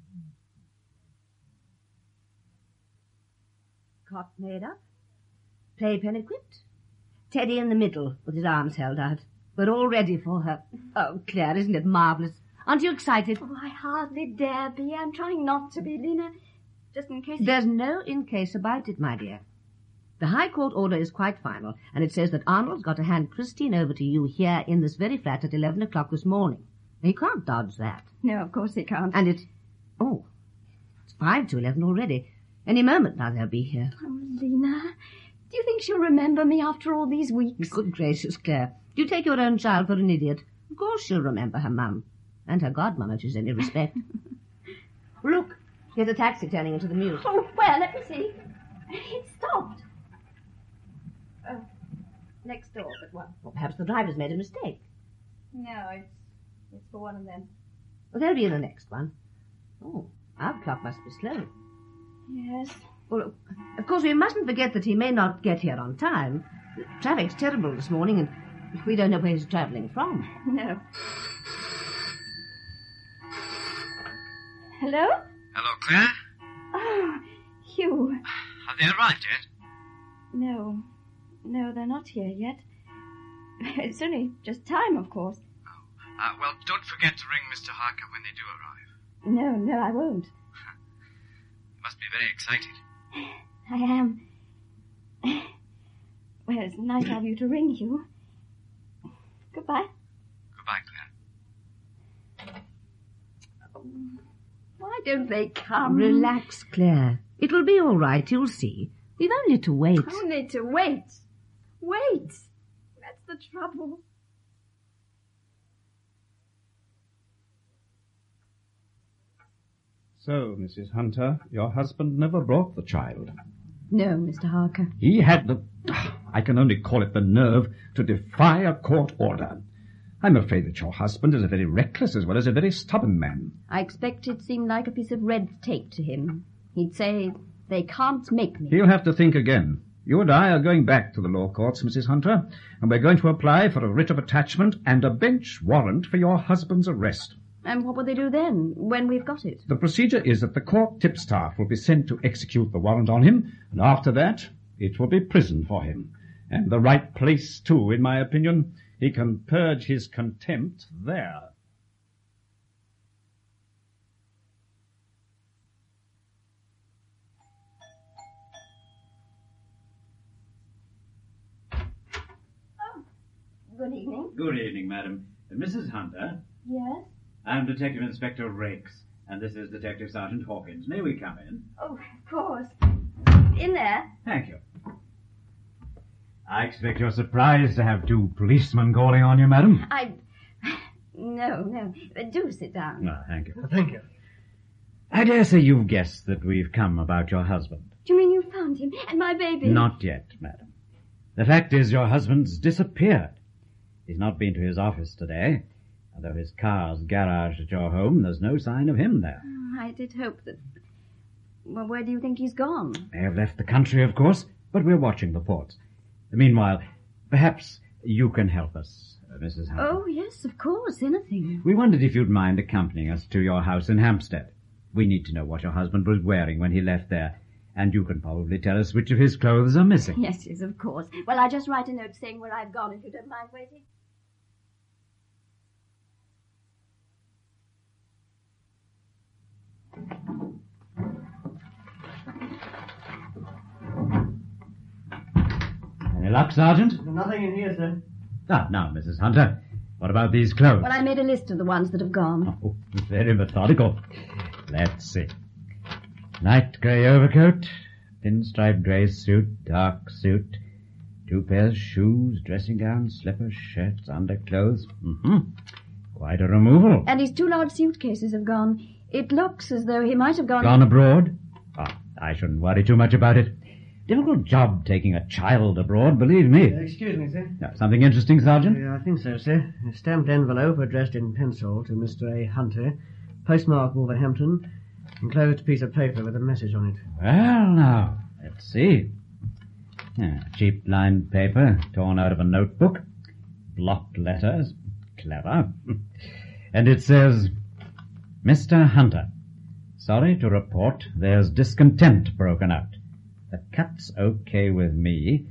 [SPEAKER 7] Cot made up? Playpen equipped. Teddy in the middle, with his arms held out. We're all ready for her. Oh, Claire, isn't it marvellous? Aren't you excited?
[SPEAKER 3] Oh, I hardly dare be. I'm trying not to be, Lena. Just in case...
[SPEAKER 7] There's no in case about it, my dear. The High Court order is quite final, and it says that Arnold's got to hand Christine over to you here in this very flat at eleven o'clock this morning. He can't dodge that.
[SPEAKER 3] No, of course he can't.
[SPEAKER 7] And it's... Oh, it's five to eleven already. Any moment now they'll be here.
[SPEAKER 3] Oh, Lena, do you think she'll remember me after all these weeks?
[SPEAKER 7] Good gracious, Claire. Do you take your own child for an idiot? Of course she'll remember her mum. And her godmum, if she's any respect. Look, here's a taxi turning into the mews.
[SPEAKER 3] Oh, where? Let me see. It stopped. Oh, next door, but what?
[SPEAKER 7] Well, perhaps the driver's made a mistake.
[SPEAKER 3] No, it's it's for one of them.
[SPEAKER 7] Well, they'll be in the next one. Oh, our clock must be slow.
[SPEAKER 3] Yes.
[SPEAKER 7] Well, of course, we mustn't forget that he may not get here on time. The traffic's terrible this morning, and we don't know where he's travelling from.
[SPEAKER 3] No. Hello?
[SPEAKER 10] Hello, Claire.
[SPEAKER 3] Oh, Hugh.
[SPEAKER 10] Have they arrived yet?
[SPEAKER 3] No. No, they're not here yet. It's only just time, of course.
[SPEAKER 10] Oh. Uh, well, don't forget to ring Mister Harker when they do arrive.
[SPEAKER 3] No, no, I won't.
[SPEAKER 10] You must be very excited.
[SPEAKER 3] I am. Well, it's nice of you to ring, Hugh. Goodbye.
[SPEAKER 10] Goodbye, Claire.
[SPEAKER 3] Why don't they come?
[SPEAKER 7] Relax, Claire. It will be all right, you'll see. We've only to wait.
[SPEAKER 3] Only to wait. Wait. That's the trouble.
[SPEAKER 9] So, Missus Hunter, your husband never brought the child.
[SPEAKER 3] No, Mister Harker.
[SPEAKER 9] He had the... I can only call it the nerve to defy a court order. I'm afraid that your husband is a very reckless as well as a very stubborn man.
[SPEAKER 3] I expect it seemed like a piece of red tape to him. He'd say, they can't make me.
[SPEAKER 9] He'll have to think again. You and I are going back to the law courts, Missus Hunter, and we're going to apply for a writ of attachment and a bench warrant for your husband's arrest.
[SPEAKER 3] And what will they do then, when we've got it?
[SPEAKER 9] The procedure is that the court tipstaff will be sent to execute the warrant on him, and after that, it will be prison for him. And the right place, too, in my opinion. He can purge his contempt there.
[SPEAKER 3] Oh, good evening.
[SPEAKER 8] Good evening, madam. Uh, Missus Hunter?
[SPEAKER 3] Yes?
[SPEAKER 8] I'm Detective Inspector Rakes, and this is Detective Sergeant Hawkins. May we come in?
[SPEAKER 3] Oh, of course. In there.
[SPEAKER 8] Thank you. I expect you're surprised to have two policemen calling on you, madam.
[SPEAKER 3] I... No, no. Do sit down.
[SPEAKER 8] No, thank you. Thank you. I dare say you've guessed that we've come about your husband.
[SPEAKER 3] Do you mean you found him and my baby?
[SPEAKER 8] Not yet, madam. The fact is your husband's disappeared. He's not been to his office today. Although his car's garaged at your home, there's no sign of him there.
[SPEAKER 3] Oh, I did hope that... Well, where do you think he's gone?
[SPEAKER 8] They have left the country, of course, but we're watching the ports. Meanwhile, perhaps you can help us, uh, Missus Hunter.
[SPEAKER 3] Oh, yes, of course, anything.
[SPEAKER 8] We wondered if you'd mind accompanying us to your house in Hampstead. We need to know what your husband was wearing when he left there, and you can probably tell us which of his clothes are missing.
[SPEAKER 3] Yes, yes, of course. Well, I'll just write a note saying where I've gone, if you don't mind waiting.
[SPEAKER 8] Any luck, Sergeant?
[SPEAKER 11] Nothing in here, sir.
[SPEAKER 8] Ah, now, Missus Hunter, what about these clothes?
[SPEAKER 3] Well, I made a list of the ones that have gone.
[SPEAKER 8] Oh, very methodical. Let's see. Light grey overcoat, pinstripe grey suit, dark suit, two pairs of shoes, dressing gown, slippers, shirts, underclothes. Mm-hmm. Quite a removal.
[SPEAKER 3] And his two large suitcases have gone. It looks as though he might have gone...
[SPEAKER 8] Gone abroad? Oh, I shouldn't worry too much about it. Difficult job taking a child abroad, believe me.
[SPEAKER 11] Uh, excuse me, sir.
[SPEAKER 8] Uh, something interesting, Sergeant?
[SPEAKER 11] Uh, I think so, sir. A stamped envelope addressed in pencil to Mister A. Hunter, postmark Wolverhampton, enclosed piece of paper with a message on it.
[SPEAKER 8] Well, now, let's see. Yeah, cheap lined paper, torn out of a notebook. Blocked letters. Clever. And it says, Mister Hunter, sorry to report there's discontent broken out. The cut's okay with me,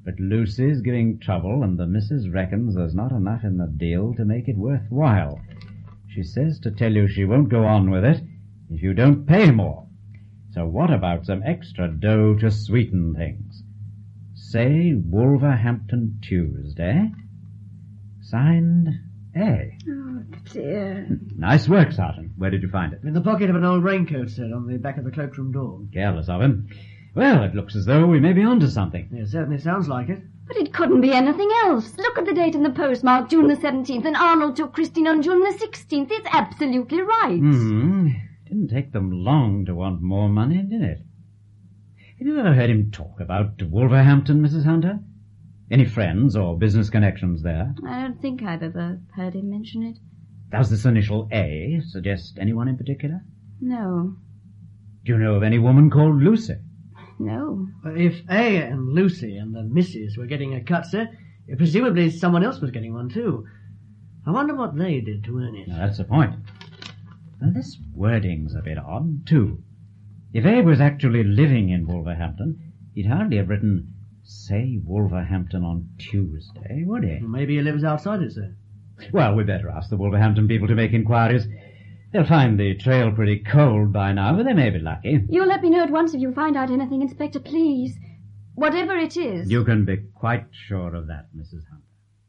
[SPEAKER 9] But Lucy's giving trouble, and the missus reckons there's not enough in the deal to make it worthwhile. She says to tell you she won't go on with it if you don't pay more. So what about some extra dough to sweeten things? Say Wolverhampton Tuesday. Signed A.
[SPEAKER 7] Oh, dear.
[SPEAKER 9] Nice work, Sergeant. Where did you find it?
[SPEAKER 11] In the pocket of an old raincoat, sir, on the back of the cloakroom door.
[SPEAKER 9] Careless of him. Well, it looks as though we may be onto something.
[SPEAKER 11] It certainly sounds like it.
[SPEAKER 3] But it couldn't be anything else. Look at the date in the postmark, June the seventeenth, and Arnold took Christine on June the sixteenth. It's absolutely right.
[SPEAKER 9] Hmm. Didn't take them long to want more money, did it? Have you ever heard him talk about Wolverhampton, Missus Hunter? Any friends or business connections there?
[SPEAKER 3] I don't think I've ever heard him mention it.
[SPEAKER 9] Does this initial A suggest anyone in particular?
[SPEAKER 3] No.
[SPEAKER 9] Do you know of any woman called Lucy?
[SPEAKER 3] No.
[SPEAKER 11] If A and Lucy and the missus were getting a cut, sir, presumably someone else was getting one too. I wonder what they did to earn it.
[SPEAKER 9] Now, that's the point. Now, this wording's a bit odd, too. If A was actually living in Wolverhampton, he'd hardly have written, say Wolverhampton on Tuesday, would he?
[SPEAKER 11] Maybe he lives outside it, sir.
[SPEAKER 9] Well, we'd better ask the Wolverhampton people to make inquiries. They'll find the trail pretty cold by now, but they may be lucky.
[SPEAKER 3] You'll let me know at once if you find out anything, Inspector, please. Whatever it is.
[SPEAKER 9] You can be quite sure of that, Missus Hunter.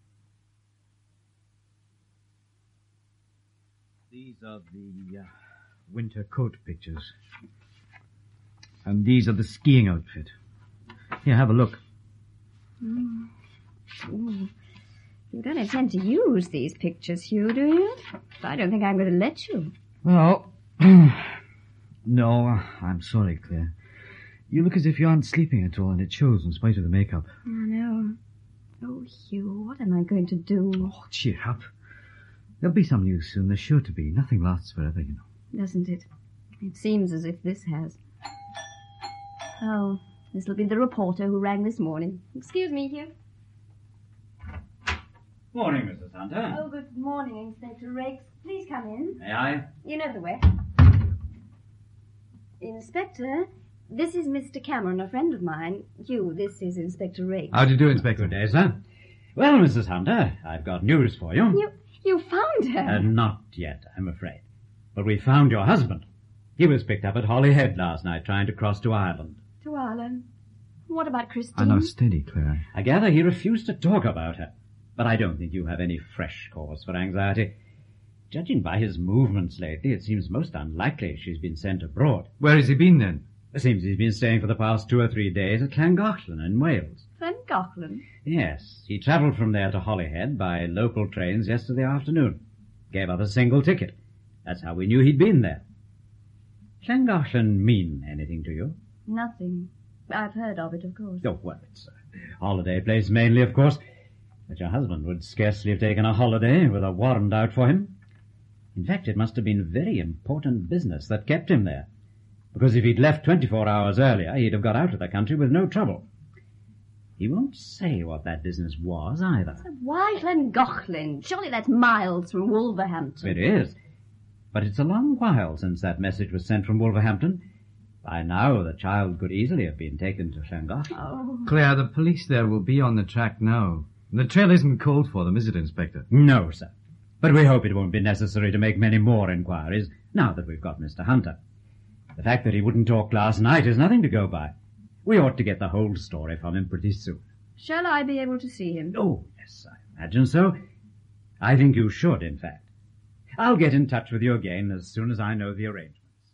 [SPEAKER 8] These are the uh, winter coat pictures. And these are the skiing outfit. Here, have a look.
[SPEAKER 3] Mm. Mm. You don't intend to use these pictures, Hugh, do you? I don't think I'm going to let you.
[SPEAKER 8] Well, no, I'm sorry, Claire. You look as if you aren't sleeping at all, and it shows in spite of the makeup.
[SPEAKER 3] I know. Oh, Hugh, what am I going to do?
[SPEAKER 8] Oh, cheer up. There'll be some news soon. There's sure to be. Nothing lasts forever, you know.
[SPEAKER 3] Doesn't it? It seems as if this has. Oh, this'll be the reporter who rang this morning. Excuse me, Hugh.
[SPEAKER 9] Morning, Missus Hunter.
[SPEAKER 3] Oh, good morning, Inspector Rakes. Please come in.
[SPEAKER 9] May I?
[SPEAKER 3] You know the way. Inspector, this is Mister Cameron, a friend of mine. Hugh, this is Inspector Rakes.
[SPEAKER 8] How do you do, Inspector?
[SPEAKER 9] Good day, sir. Well, Missus Hunter, I've got news for you.
[SPEAKER 3] You, you found her?
[SPEAKER 9] Uh, not yet, I'm afraid. But we found your husband. He was picked up at Holyhead last night trying to cross to Ireland.
[SPEAKER 3] To Ireland? What about Christine?
[SPEAKER 8] I know, steady, Claire.
[SPEAKER 9] I gather he refused to talk about her. But I don't think you have any fresh cause for anxiety. Judging by his movements lately, it seems most unlikely she's been sent abroad.
[SPEAKER 8] Where has he been, then?
[SPEAKER 9] It seems he's been staying for the past two or three days at Llangollen in Wales.
[SPEAKER 3] Llangollen?
[SPEAKER 9] Yes. He travelled from there to Holyhead by local trains yesterday afternoon. Gave up a single ticket. That's how we knew he'd been there. Llangollen mean anything to you?
[SPEAKER 3] Nothing. I've heard of it, of course.
[SPEAKER 9] Oh, well, it's a holiday place mainly, of course. But your husband would scarcely have taken a holiday with a warrant out for him. In fact, it must have been very important business that kept him there. Because if he'd left twenty-four hours earlier, he'd have got out of the country with no trouble. He won't say what that business was, either.
[SPEAKER 3] So why Llangollen? Surely that's miles from Wolverhampton.
[SPEAKER 9] It is. But it's a long while since that message was sent from Wolverhampton. By now, the child could easily have been taken to Llangollen.
[SPEAKER 3] Oh.
[SPEAKER 8] Claire, the police there will be on the track now. The trail isn't cold for them, is it, Inspector?
[SPEAKER 9] No, sir. But we hope it won't be necessary to make many more inquiries now that we've got Mister Hunter. The fact that he wouldn't talk last night is nothing to go by. We ought to get the whole story from him pretty soon.
[SPEAKER 3] Shall I be able to see him?
[SPEAKER 9] Oh, yes, I imagine so. I think you should, in fact. I'll get in touch with you again as soon as I know the arrangements.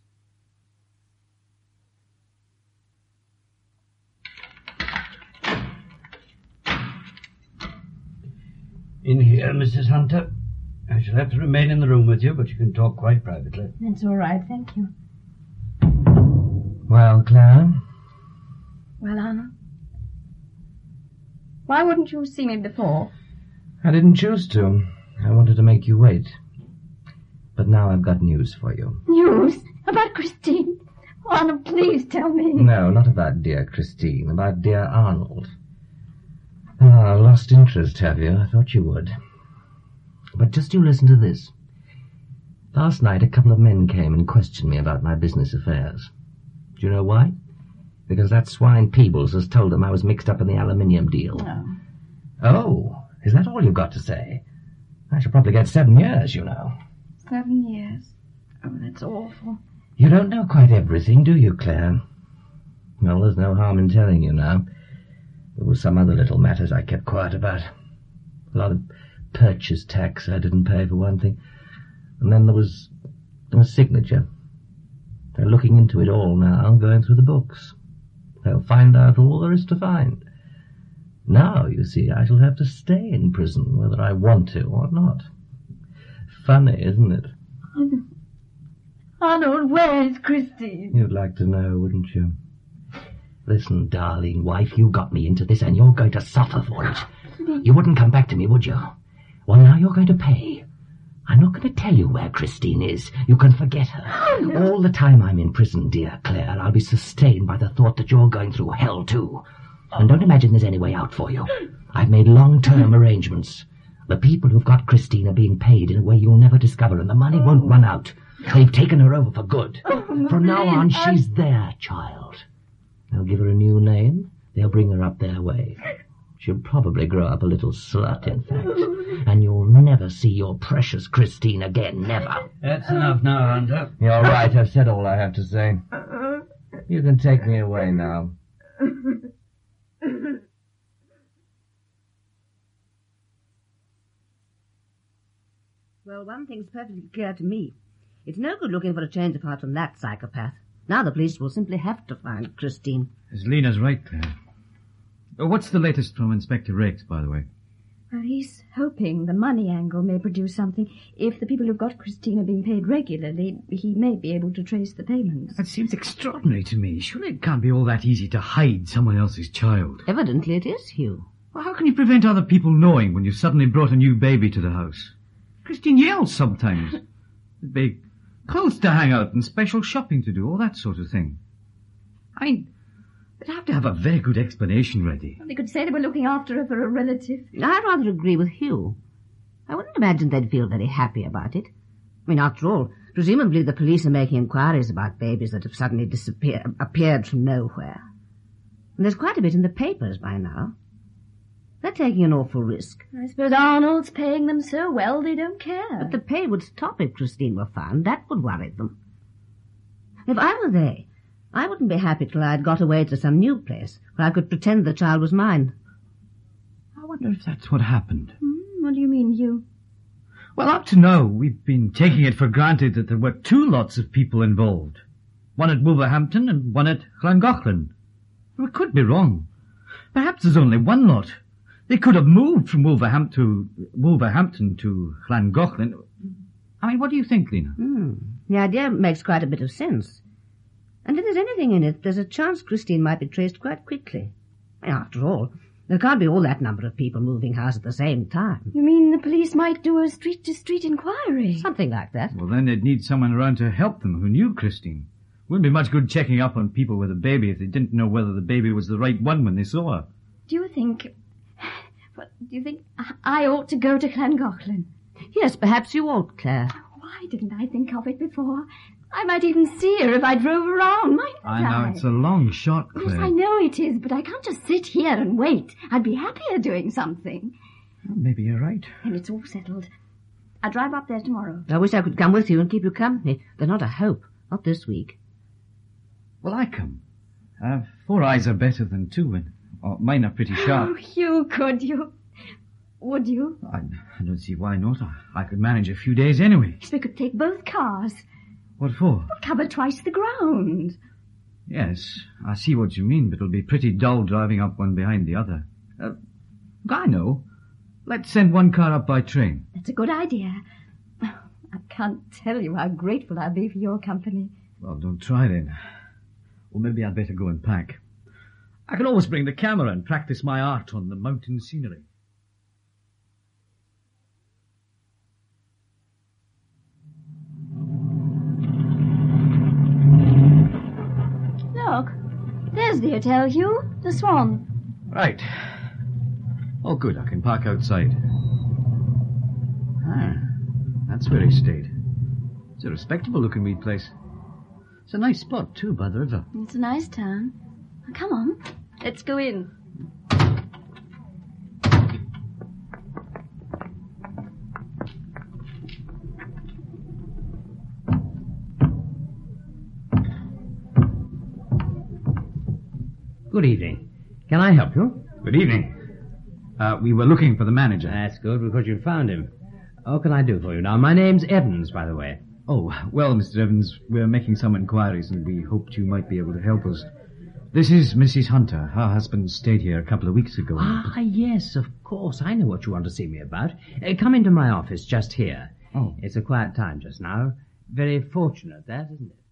[SPEAKER 5] In here, Missus Hunter. I shall have to remain in the room with you, but you can talk quite privately.
[SPEAKER 3] That's all right, thank you.
[SPEAKER 5] Well, Claire?
[SPEAKER 3] Well, Arnold? Why wouldn't you see me before?
[SPEAKER 12] I didn't choose to. I wanted to make you wait. But now I've got news for you.
[SPEAKER 3] News? About Christine? Arnold, please tell me.
[SPEAKER 12] No, not about dear Christine. About dear Arnold. Ah, lost interest, have you? I thought you would. But just you listen to this. Last night a couple of men came and questioned me about my business affairs. Do you know why? because that swine Peebles has told them I was mixed up in the aluminium deal.
[SPEAKER 13] Oh.
[SPEAKER 12] Oh, is that all you've got to say? I shall probably get seven years, you know.
[SPEAKER 13] Seven years. Oh, that's awful.
[SPEAKER 12] You don't know quite everything, do you, Claire? Well, there's no harm in telling you now. There were some other little matters I kept quiet about. A lot of purchase tax I didn't pay, for one thing. And then there was a signature. They're looking into it all now, going through the books. They'll find out all there is to find. Now, you see, I shall have to stay in prison, whether I want to or not. Funny, isn't it?
[SPEAKER 13] Arnold, where is Christine?
[SPEAKER 12] You'd like to know, wouldn't you? Listen, darling wife, you got me into this and you're going to suffer for it. You wouldn't come back to me, would you? Well, now you're going to pay. I'm not going to tell you where Christine is. You can forget her.
[SPEAKER 13] Oh, no.
[SPEAKER 12] All the time I'm in prison, dear Claire, I'll be sustained by the thought that you're going through hell, too. And don't imagine there's any way out for you. I've made long-term arrangements. The people who've got Christine are being paid in a way you'll never discover, and the money won't run out. They've taken her over for good. From now on, she's their child. They'll give her a new name. They'll bring her up their way. She'll probably grow up a little slut, in fact. And you'll never see your precious Christine again, never.
[SPEAKER 5] That's enough now, Hunter.
[SPEAKER 12] You're right, I've said all I have to say. You can take me away now.
[SPEAKER 7] Well, one thing's perfectly clear to me. It's no good looking for a change of heart from that psychopath. Now the police will simply have to find Christine.
[SPEAKER 8] As Lena's right, Claire. Oh, what's the latest from Inspector Rakes, by the way?
[SPEAKER 13] Well, he's hoping the money angle may produce something. If the people who've got Christine are being paid regularly, he may be able to trace the payments.
[SPEAKER 8] That seems extraordinary to me. Surely it can't be all that easy to hide someone else's child.
[SPEAKER 7] Evidently it is, Hugh.
[SPEAKER 8] Well, how can you prevent other people knowing when you've suddenly brought a new baby to the house? Christine yells sometimes. There'd be clothes to hang out and special shopping to do, all that sort of thing. I mean, they'd have to have a very good explanation ready.
[SPEAKER 13] Well, they could say they were looking after her for a relative.
[SPEAKER 7] I rather agree with Hugh. I wouldn't imagine they'd feel very happy about it. I mean, after all, presumably the police are making inquiries about babies that have suddenly disappeared, appeared from nowhere. And there's quite a bit in the papers by now. They're taking an awful risk.
[SPEAKER 13] I suppose Arnold's paying them so well they don't care.
[SPEAKER 7] But the pay would stop if Christine were found. That would worry them. If I were they, I wouldn't be happy till I'd got away to some new place where I could pretend the child was mine.
[SPEAKER 8] I wonder if that's what happened.
[SPEAKER 13] Hmm, what do you mean, Hugh?
[SPEAKER 8] Well, up to now, we've been taking it for granted that there were two lots of people involved. One at Wolverhampton and one at Llangollen. We could be wrong. Perhaps there's only one lot. They could have moved from Wolverhampton to, Wolverhampton to Llangollen. I mean, what do you think, Lena?
[SPEAKER 7] Hmm. The idea makes quite a bit of sense. And if there's anything in it, there's a chance Christine might be traced quite quickly. After all, there can't be all that number of people moving house at the same time.
[SPEAKER 13] You mean the police might do a street-to-street inquiry?
[SPEAKER 7] Something like that.
[SPEAKER 8] Well, then they'd need someone around to help them who knew Christine. Wouldn't be much good checking up on people with a baby if they didn't know whether the baby was the right one when they saw her.
[SPEAKER 13] Do you think... What, do you think I ought to go to Llangollen?
[SPEAKER 7] Yes, perhaps you ought, Claire.
[SPEAKER 13] Why didn't I think of it before? I might even see her if I drove around, mightn't I?
[SPEAKER 8] I know, it's a long shot, Claire.
[SPEAKER 13] Yes, I know it is, but I can't just sit here and wait. I'd be happier doing something.
[SPEAKER 8] Well, maybe you're right.
[SPEAKER 13] And it's all settled. I'll drive up there tomorrow.
[SPEAKER 7] I wish I could come with you and keep you company. They're not a hope. Not this week.
[SPEAKER 8] Well, I come. Uh, four eyes are better than two, and oh, mine are pretty sharp.
[SPEAKER 13] Oh, Hugh, could you? Would you?
[SPEAKER 8] I, I don't see why not. I, I could manage a few days anyway.
[SPEAKER 13] Yes, we could take both cars.
[SPEAKER 8] What for?
[SPEAKER 13] We'll cover twice the ground.
[SPEAKER 8] Yes, I see what you mean, but it'll be pretty dull driving up one behind the other. Uh, I know. Let's send one car up by train.
[SPEAKER 13] That's a good idea. I can't tell you how grateful I'll be for your company.
[SPEAKER 8] Well, don't try then. Well, maybe I'd better go and pack. I can always bring the camera and practice my art on the mountain scenery.
[SPEAKER 13] Look, there's the hotel, Hugh. The Swan.
[SPEAKER 8] Right. Oh, good. I can park outside. Ah, that's where he stayed. It's a respectable-looking wee place. It's a nice spot, too, by the river.
[SPEAKER 13] It's a nice town. Come on. Let's go in.
[SPEAKER 8] Good evening. Can I help you?
[SPEAKER 9] Good evening. Uh, we were looking for the manager.
[SPEAKER 8] That's good, because you found him. What can I do for you now? My name's Evans, by the way.
[SPEAKER 9] Oh, well, Mister Evans, we're making some inquiries, and we hoped you might be able to help us. This is Missus Hunter. Her husband stayed here a couple of weeks ago.
[SPEAKER 8] Ah, yes, of course. I know what you want to see me about. Uh, come into my office just here.
[SPEAKER 9] Oh.
[SPEAKER 8] It's a quiet time just now. Very fortunate, that, isn't it?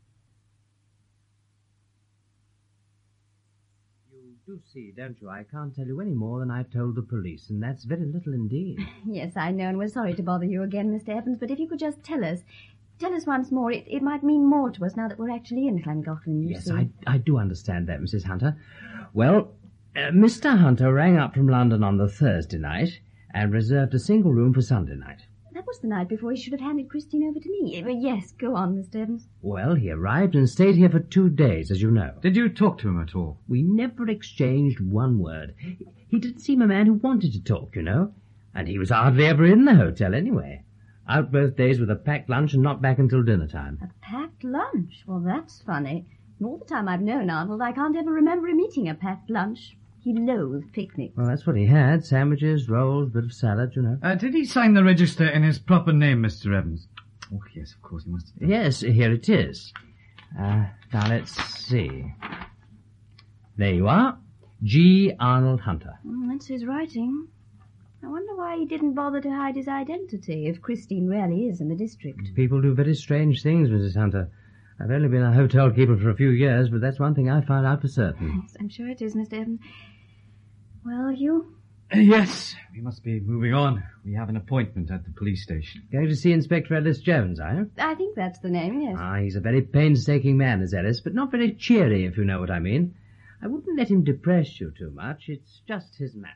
[SPEAKER 8] You do see, don't you? I can't tell you any more than I've told the police, and that's very little indeed.
[SPEAKER 13] Yes, I know, and we're sorry to bother you again, Mister Evans, but if you could just tell us, tell us once more, it, it might mean more to us now that we're actually in Llangollen, you
[SPEAKER 8] Yes,
[SPEAKER 13] see.
[SPEAKER 8] I, I do understand that, Missus Hunter. Well, uh, Mister Hunter rang up from London on the Thursday night and reserved a single room for Sunday night.
[SPEAKER 13] That was the night before he should have handed Christine over to me. Uh, Yes, go on, Mister Evans.
[SPEAKER 8] Well, he arrived and stayed here for two days, as you know.
[SPEAKER 9] Did you talk to him at all?
[SPEAKER 8] We never exchanged one word. He didn't seem a man who wanted to talk, you know. And he was hardly ever in the hotel anyway. Out both days with a packed lunch and not back until dinner time.
[SPEAKER 13] A packed lunch? Well, that's funny. And all the time I've known Arnold, I can't ever remember him eating a packed lunch. He loathed picnics.
[SPEAKER 8] Well, that's what he had. Sandwiches, rolls, bit of salad, you know.
[SPEAKER 9] Uh, did he sign the register in his proper name, Mister Evans? Oh, yes, of course he must have done.
[SPEAKER 8] Yes, here it is. Uh, now, let's see. There you are. G. Arnold Hunter.
[SPEAKER 13] Mm, that's his writing. I wonder why he didn't bother to hide his identity, if Christine really is in the district.
[SPEAKER 8] People do very strange things, Missus Hunter. I've only been a hotel keeper for a few years, but that's one thing I found out for certain.
[SPEAKER 13] Yes, I'm sure it is, Mister Evans. Well, you?
[SPEAKER 9] Uh, yes, we must be moving on. We have an appointment at the police station.
[SPEAKER 8] Going to see Inspector Ellis Jones, are you?
[SPEAKER 13] I think that's the name, yes.
[SPEAKER 8] Ah, he's a very painstaking man, is Ellis, but not very cheery, if you know what I mean. I wouldn't let him depress you too much. It's just his manner.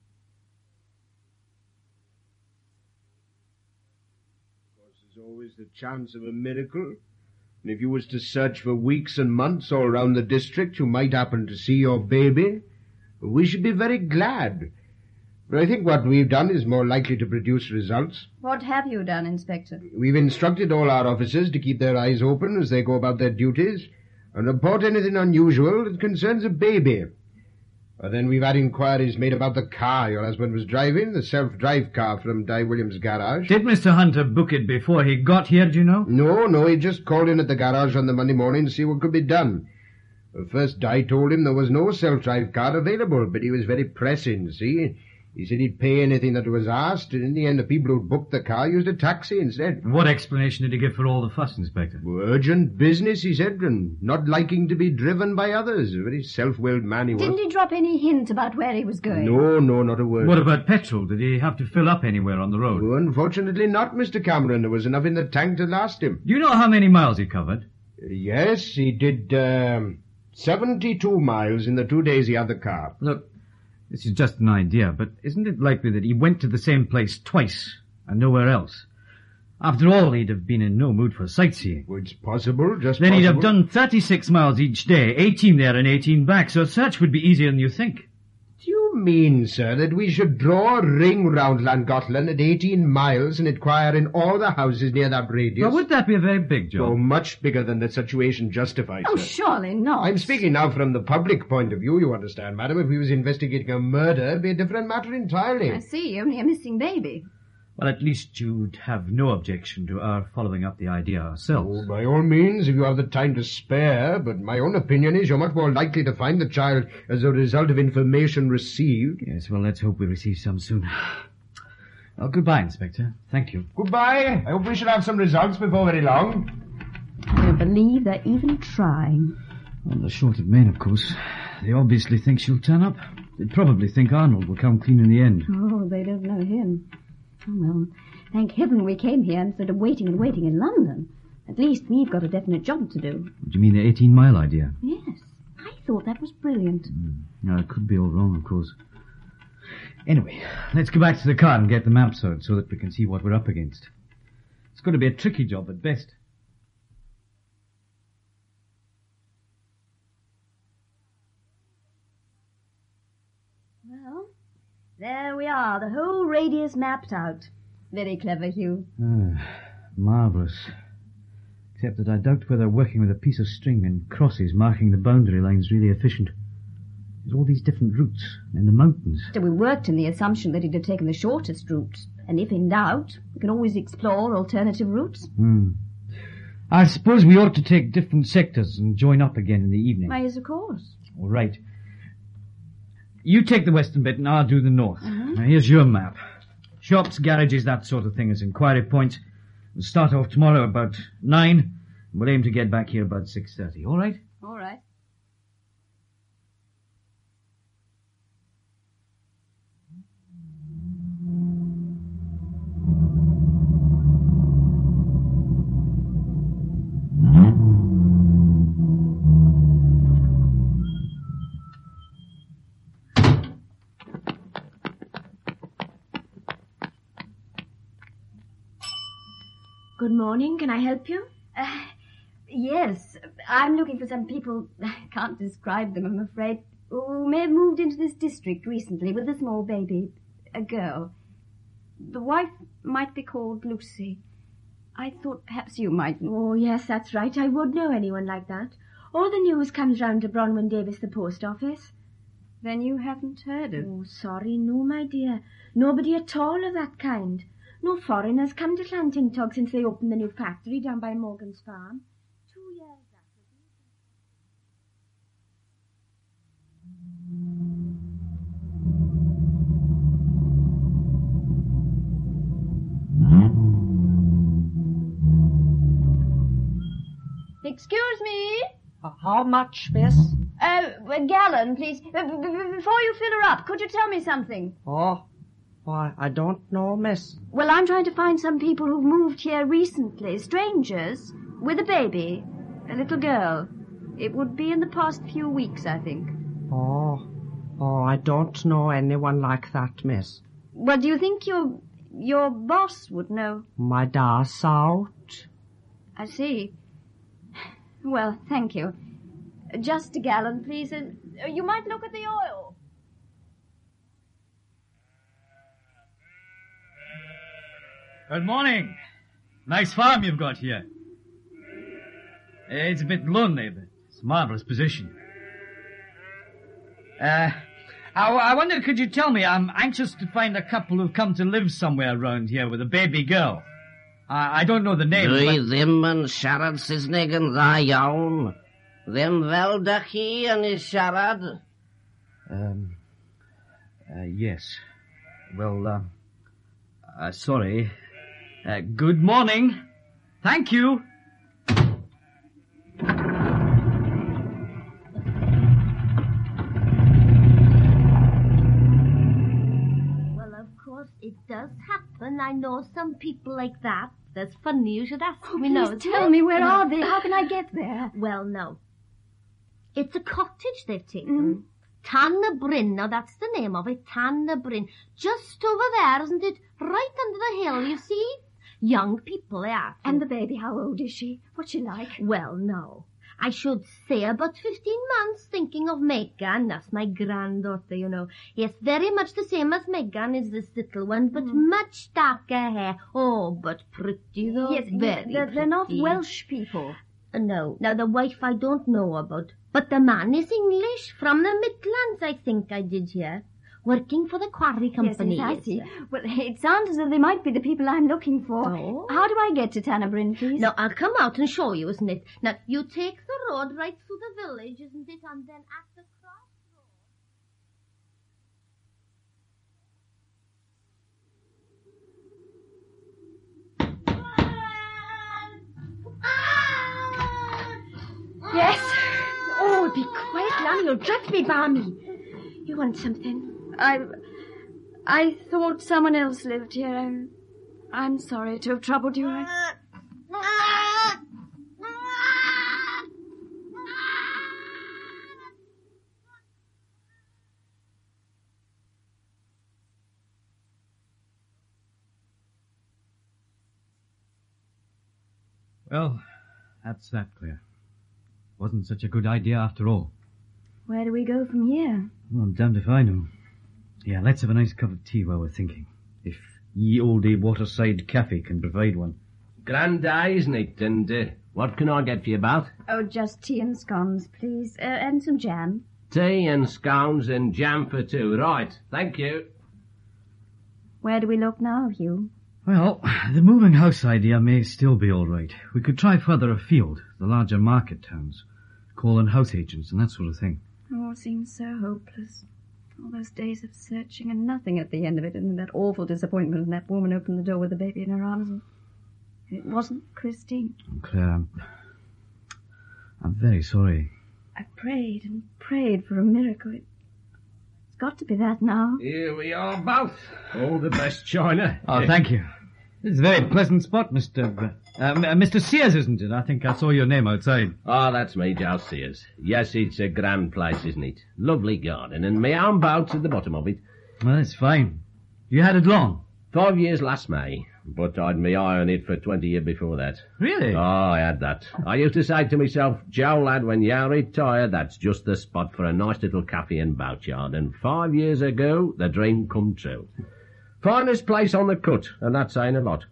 [SPEAKER 14] Of course, there's always the chance of a miracle. And if you was to search for weeks and months all round the district, you might happen to see your baby. We should be very glad. But I think what we've done is more likely to produce results.
[SPEAKER 13] What have you done, Inspector?
[SPEAKER 14] We've instructed all our officers to keep their eyes open as they go about their duties and report anything unusual that concerns a baby. And then we've had inquiries made about the car your husband was driving, the self-drive car from Di Williams' garage.
[SPEAKER 9] Did Mister Hunter book it before he got here, do you know?
[SPEAKER 14] No, no, he just called in at the garage on the Monday morning to see what could be done. Well, first Di told him there was no self-drive car available, but he was very pressing, see? He said he'd pay anything that was asked, and in the end the people who'd booked the car used a taxi instead.
[SPEAKER 9] What explanation did he give for all the fuss, Inspector?
[SPEAKER 14] Urgent business, he said, and not liking to be driven by others. A very self-willed man he was.
[SPEAKER 13] Didn't he drop any hint about where he was going?
[SPEAKER 14] No, no, not a word.
[SPEAKER 9] What about petrol? Did he have to fill up anywhere on the road?
[SPEAKER 14] Oh, unfortunately not, Mister Cameron. There was enough in the tank to last him.
[SPEAKER 9] Do you know how many miles he covered?
[SPEAKER 14] Uh, yes, he did um, seventy-two miles in the two days he had the car.
[SPEAKER 9] Look, this is just an idea, but isn't it likely that he went to the same place twice and nowhere else? After all, he'd have been in no mood for sightseeing.
[SPEAKER 14] Well, it's possible, just
[SPEAKER 9] Then
[SPEAKER 14] possible.
[SPEAKER 9] he'd have done thirty-six miles each day, eighteen there and eighteen back, so a search would be easier than you think.
[SPEAKER 14] Do you mean, sir, that we should draw a ring round Llangollen at eighteen miles and inquire in all the houses near that radius?
[SPEAKER 9] Well, would that be a very big job?
[SPEAKER 14] Oh, much bigger than the situation justifies,
[SPEAKER 13] Oh,
[SPEAKER 14] sir.
[SPEAKER 13] surely not.
[SPEAKER 14] I'm speaking now from the public point of view, you understand, madam. If we was investigating a murder, it'd be a different matter entirely.
[SPEAKER 13] I see, only a missing baby.
[SPEAKER 9] Well, at least you'd have no objection to our following up the idea ourselves.
[SPEAKER 14] Oh, by all means, if you have the time to spare, but my own opinion is you're much more likely to find the child as a result of information received.
[SPEAKER 9] Yes, well, let's hope we receive some soon. Well, goodbye, Inspector. Thank you.
[SPEAKER 14] Goodbye. I hope we shall have some results before very long.
[SPEAKER 13] I don't believe they're even trying.
[SPEAKER 9] Well, they're short of men, of course. They obviously think she'll turn up. They probably think Arnold will come clean in the end.
[SPEAKER 13] Oh, they don't know him. Oh, well, thank heaven we came here instead of waiting and waiting in London. At least we've got a definite job to do.
[SPEAKER 9] Do you mean the eighteen-mile idea?
[SPEAKER 13] Yes, I thought that was brilliant.
[SPEAKER 9] Mm. Now, it could be all wrong, of course. Anyway, let's go back to the car and get the maps out so that we can see what we're up against. It's going to be a tricky job at best.
[SPEAKER 7] There we are, the whole radius mapped out. Very clever, Hugh.
[SPEAKER 8] Ah, marvellous. Except that I doubt whether working with a piece of string and crosses marking the boundary line's really efficient. There's all these different routes in the mountains.
[SPEAKER 7] So we worked in the assumption that he'd have taken the shortest route. And if in doubt, we can always explore alternative routes.
[SPEAKER 8] Hmm. I suppose we ought to take different sectors and join up again in the evening.
[SPEAKER 7] Why, yes, of course.
[SPEAKER 8] All right. You take the western bit and I'll do the north.
[SPEAKER 7] Uh-huh.
[SPEAKER 8] Now, here's your map. Shops, garages, that sort of thing as inquiry points. We'll start off tomorrow about nine, and we'll aim to get back here about six thirty. All right?
[SPEAKER 7] All right.
[SPEAKER 2] Good morning. Can I help you?
[SPEAKER 7] Uh, yes, I'm looking for some people, I can't describe them, I'm afraid, who may have moved into this district recently with a small baby, a girl. The wife might be called Lucy. I thought perhaps you might...
[SPEAKER 2] Oh, yes, that's right. I would know anyone like that. All the news comes round to Bronwyn Davis, the post office.
[SPEAKER 7] Then you haven't heard of...
[SPEAKER 2] Oh, sorry, no, my dear. Nobody at all of that kind. No foreigners come to Llantingtog since they opened the new factory down by Morgan's farm. Two years after.
[SPEAKER 7] Excuse me?
[SPEAKER 11] Uh, how much, miss?
[SPEAKER 7] Uh, a gallon, please. B- b- before you fill her up, could you tell me something?
[SPEAKER 11] Oh, why, I don't know, miss.
[SPEAKER 7] Well, I'm trying to find some people who've moved here recently, strangers, with a baby, a little girl. It would be in the past few weeks, I think.
[SPEAKER 11] Oh, oh, I don't know anyone like that, miss.
[SPEAKER 7] Well, do you think your your boss would know?
[SPEAKER 11] My dad's out.
[SPEAKER 7] I see. Well, thank you. Just a gallon, please, and uh, you might look at the oil.
[SPEAKER 8] Good morning. Nice farm you've got here. It's a bit lonely, but it's a marvellous position. Uh, I, I wonder, could you tell me, I'm anxious to find a couple who've come to live somewhere around here with a baby girl. I, I don't know the name,
[SPEAKER 15] Dwi
[SPEAKER 8] but...
[SPEAKER 15] ddim yn siarad Saesneg yn dda iawn. Ddim fel dach chi yn ei siarad.
[SPEAKER 8] Um, uh, yes. Well, uh, uh, sorry. Uh, good morning. Thank you.
[SPEAKER 16] Well, of course, it does happen. I know some people like that. That's funny you should ask
[SPEAKER 7] Oh,
[SPEAKER 16] me.
[SPEAKER 7] please
[SPEAKER 16] No,
[SPEAKER 7] tell me, where are they? How can I get there?
[SPEAKER 16] Well, no. It's a cottage they've taken. Mm. Tan y Bryn. Now, that's the name of it, Tan y Bryn. Just over there, isn't it? Right under the hill, you see? Young people they are.
[SPEAKER 7] And the baby, how old is she? What's she like?
[SPEAKER 16] Well, no. I should say about fifteen months, thinking of Megan. That's my granddaughter, you know. Yes, very much the same as Megan is this little one, but mm. much darker hair. Oh, but pretty, though.
[SPEAKER 7] Yes,
[SPEAKER 16] very
[SPEAKER 7] they're, they're not
[SPEAKER 16] pretty.
[SPEAKER 7] Welsh people.
[SPEAKER 16] Uh, no. Now, the wife I don't know about. But the man is English, from the Midlands, I think I did hear. Working for the quarry company.
[SPEAKER 7] Yes, yes, I see. Well, it sounds as though they might be the people I'm looking for.
[SPEAKER 16] Oh.
[SPEAKER 7] How do I get to Tan y Bryn, please?
[SPEAKER 16] Now, I'll come out and show you, isn't it? Now, you take the road right through the village, isn't it? And then at the crossroad.
[SPEAKER 2] Yes. Oh, be quiet, Lana. You'll drive me balmy. You want something?
[SPEAKER 7] I... I thought someone else lived here. I'm, I'm sorry to have troubled you. I...
[SPEAKER 8] Well, that's that, Claire. Wasn't such a good idea after all.
[SPEAKER 7] Where do we go from here?
[SPEAKER 8] Well, I'm damned if I know. Yeah, let's have a nice cup of tea while we're thinking. If ye olde waterside cafe can provide one.
[SPEAKER 14] Grand day, isn't it? And uh, what can I get for you both?
[SPEAKER 13] Oh, just tea and scones, please. Uh, and some jam.
[SPEAKER 14] Tea and scones and jam for two. Right, thank you.
[SPEAKER 13] Where do we look now, Hugh?
[SPEAKER 8] Well, the moving house idea may still be all right. We could try further afield, the larger market towns. Call in house agents and that sort of thing.
[SPEAKER 13] It all seems so hopeless. All those days of searching and nothing at the end of it, and that awful disappointment when that woman opened the door with the baby in her arms and it wasn't Christine.
[SPEAKER 8] Claire, I'm, I'm very sorry.
[SPEAKER 13] I prayed and prayed for a miracle. It, it's got to be that now.
[SPEAKER 14] Here we are both. All the best, China.
[SPEAKER 8] Oh, thank you. It's a very pleasant spot, Mister B- uh, M- Mister Sears, isn't it? I think I saw your name outside.
[SPEAKER 14] Oh, that's me, Giles Sears. Yes, it's a grand place, isn't it? Lovely garden, and my own boat's at the bottom of it.
[SPEAKER 8] Well, it's fine. You had it long?
[SPEAKER 14] Five years last May, but I'd my eye on it for twenty years before that.
[SPEAKER 8] Really?
[SPEAKER 14] Oh, I had that. I used to say to myself, Joe, lad, when you're retired, that's just the spot for a nice little cafe and boatyard. And five years ago, the dream come true. Finest place on the cut, and that's saying a lot.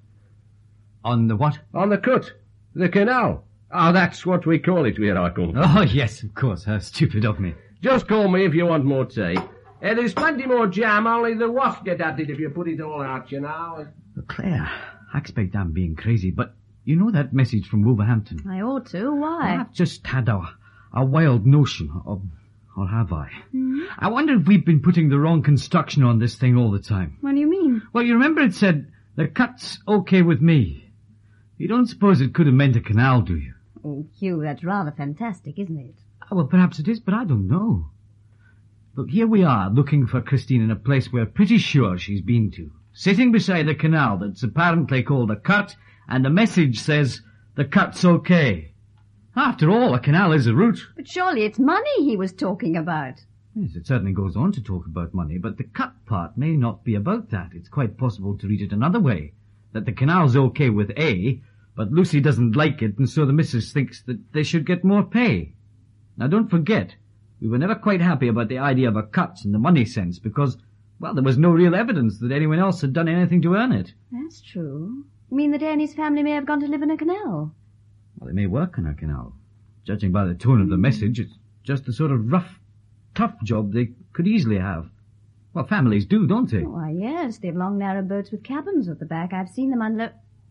[SPEAKER 8] On the what?
[SPEAKER 14] On the cut. The canal. Oh, that's what we call it where I come from.
[SPEAKER 8] Oh, yes, of course. How stupid of me.
[SPEAKER 14] Just call me if you want more tea. Uh, there's plenty more jam, only the wasp get at it if you put it all out, you know.
[SPEAKER 8] Well, Claire, I expect I'm being crazy, but you know that message from Wolverhampton?
[SPEAKER 13] I ought to. Why?
[SPEAKER 8] I've just had a, a wild notion, of, or have I?
[SPEAKER 13] Hmm?
[SPEAKER 8] I wonder if we've been putting the wrong construction on this thing all the time.
[SPEAKER 13] What do you mean?
[SPEAKER 8] Well, you remember it said, the cut's okay with me. You don't suppose it could have meant a canal, do you?
[SPEAKER 13] Oh, Hugh, that's rather fantastic, isn't it?
[SPEAKER 8] Oh, well, perhaps it is, but I don't know. Look, here we are, looking for Christine in a place we're pretty sure she's been to. Sitting beside the canal that's apparently called a cut, and the message says, the cut's okay. After all, a canal is a route.
[SPEAKER 13] But surely it's money he was talking about.
[SPEAKER 8] Yes, it certainly goes on to talk about money, but the cut part may not be about that. It's quite possible to read it another way. That the canal's okay with A, but Lucy doesn't like it, and so the missus thinks that they should get more pay. Now, don't forget, we were never quite happy about the idea of a cut in the money sense, because, well, there was no real evidence that anyone else had done anything to earn it.
[SPEAKER 13] That's true. You mean that Annie's family may have gone to live in a canal?
[SPEAKER 8] Well, they may work in a canal. Judging by the tone of the message, it's just the sort of rough, tough job they could easily have. Well, families do, don't they?
[SPEAKER 13] Why, yes. They've long, narrow boats with cabins at the back. I've seen them unload...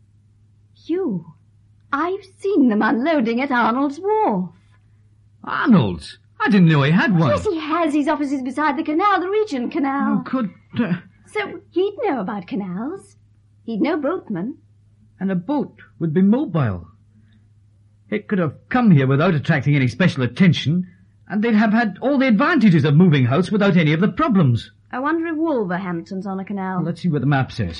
[SPEAKER 13] Hugh, I've seen them unloading at Arnold's Wharf.
[SPEAKER 8] Arnold's? I didn't know he had one.
[SPEAKER 13] Yes, he has. His office is beside the canal, the Regent Canal.
[SPEAKER 8] Oh, could... Uh...
[SPEAKER 13] So he'd know about canals. He'd know boatmen.
[SPEAKER 8] And a boat would be mobile. It could have come here without attracting any special attention, and they'd have had all the advantages of moving house without any of the problems.
[SPEAKER 13] I wonder if Wolverhampton's on a canal.
[SPEAKER 8] Well, let's see what the map says.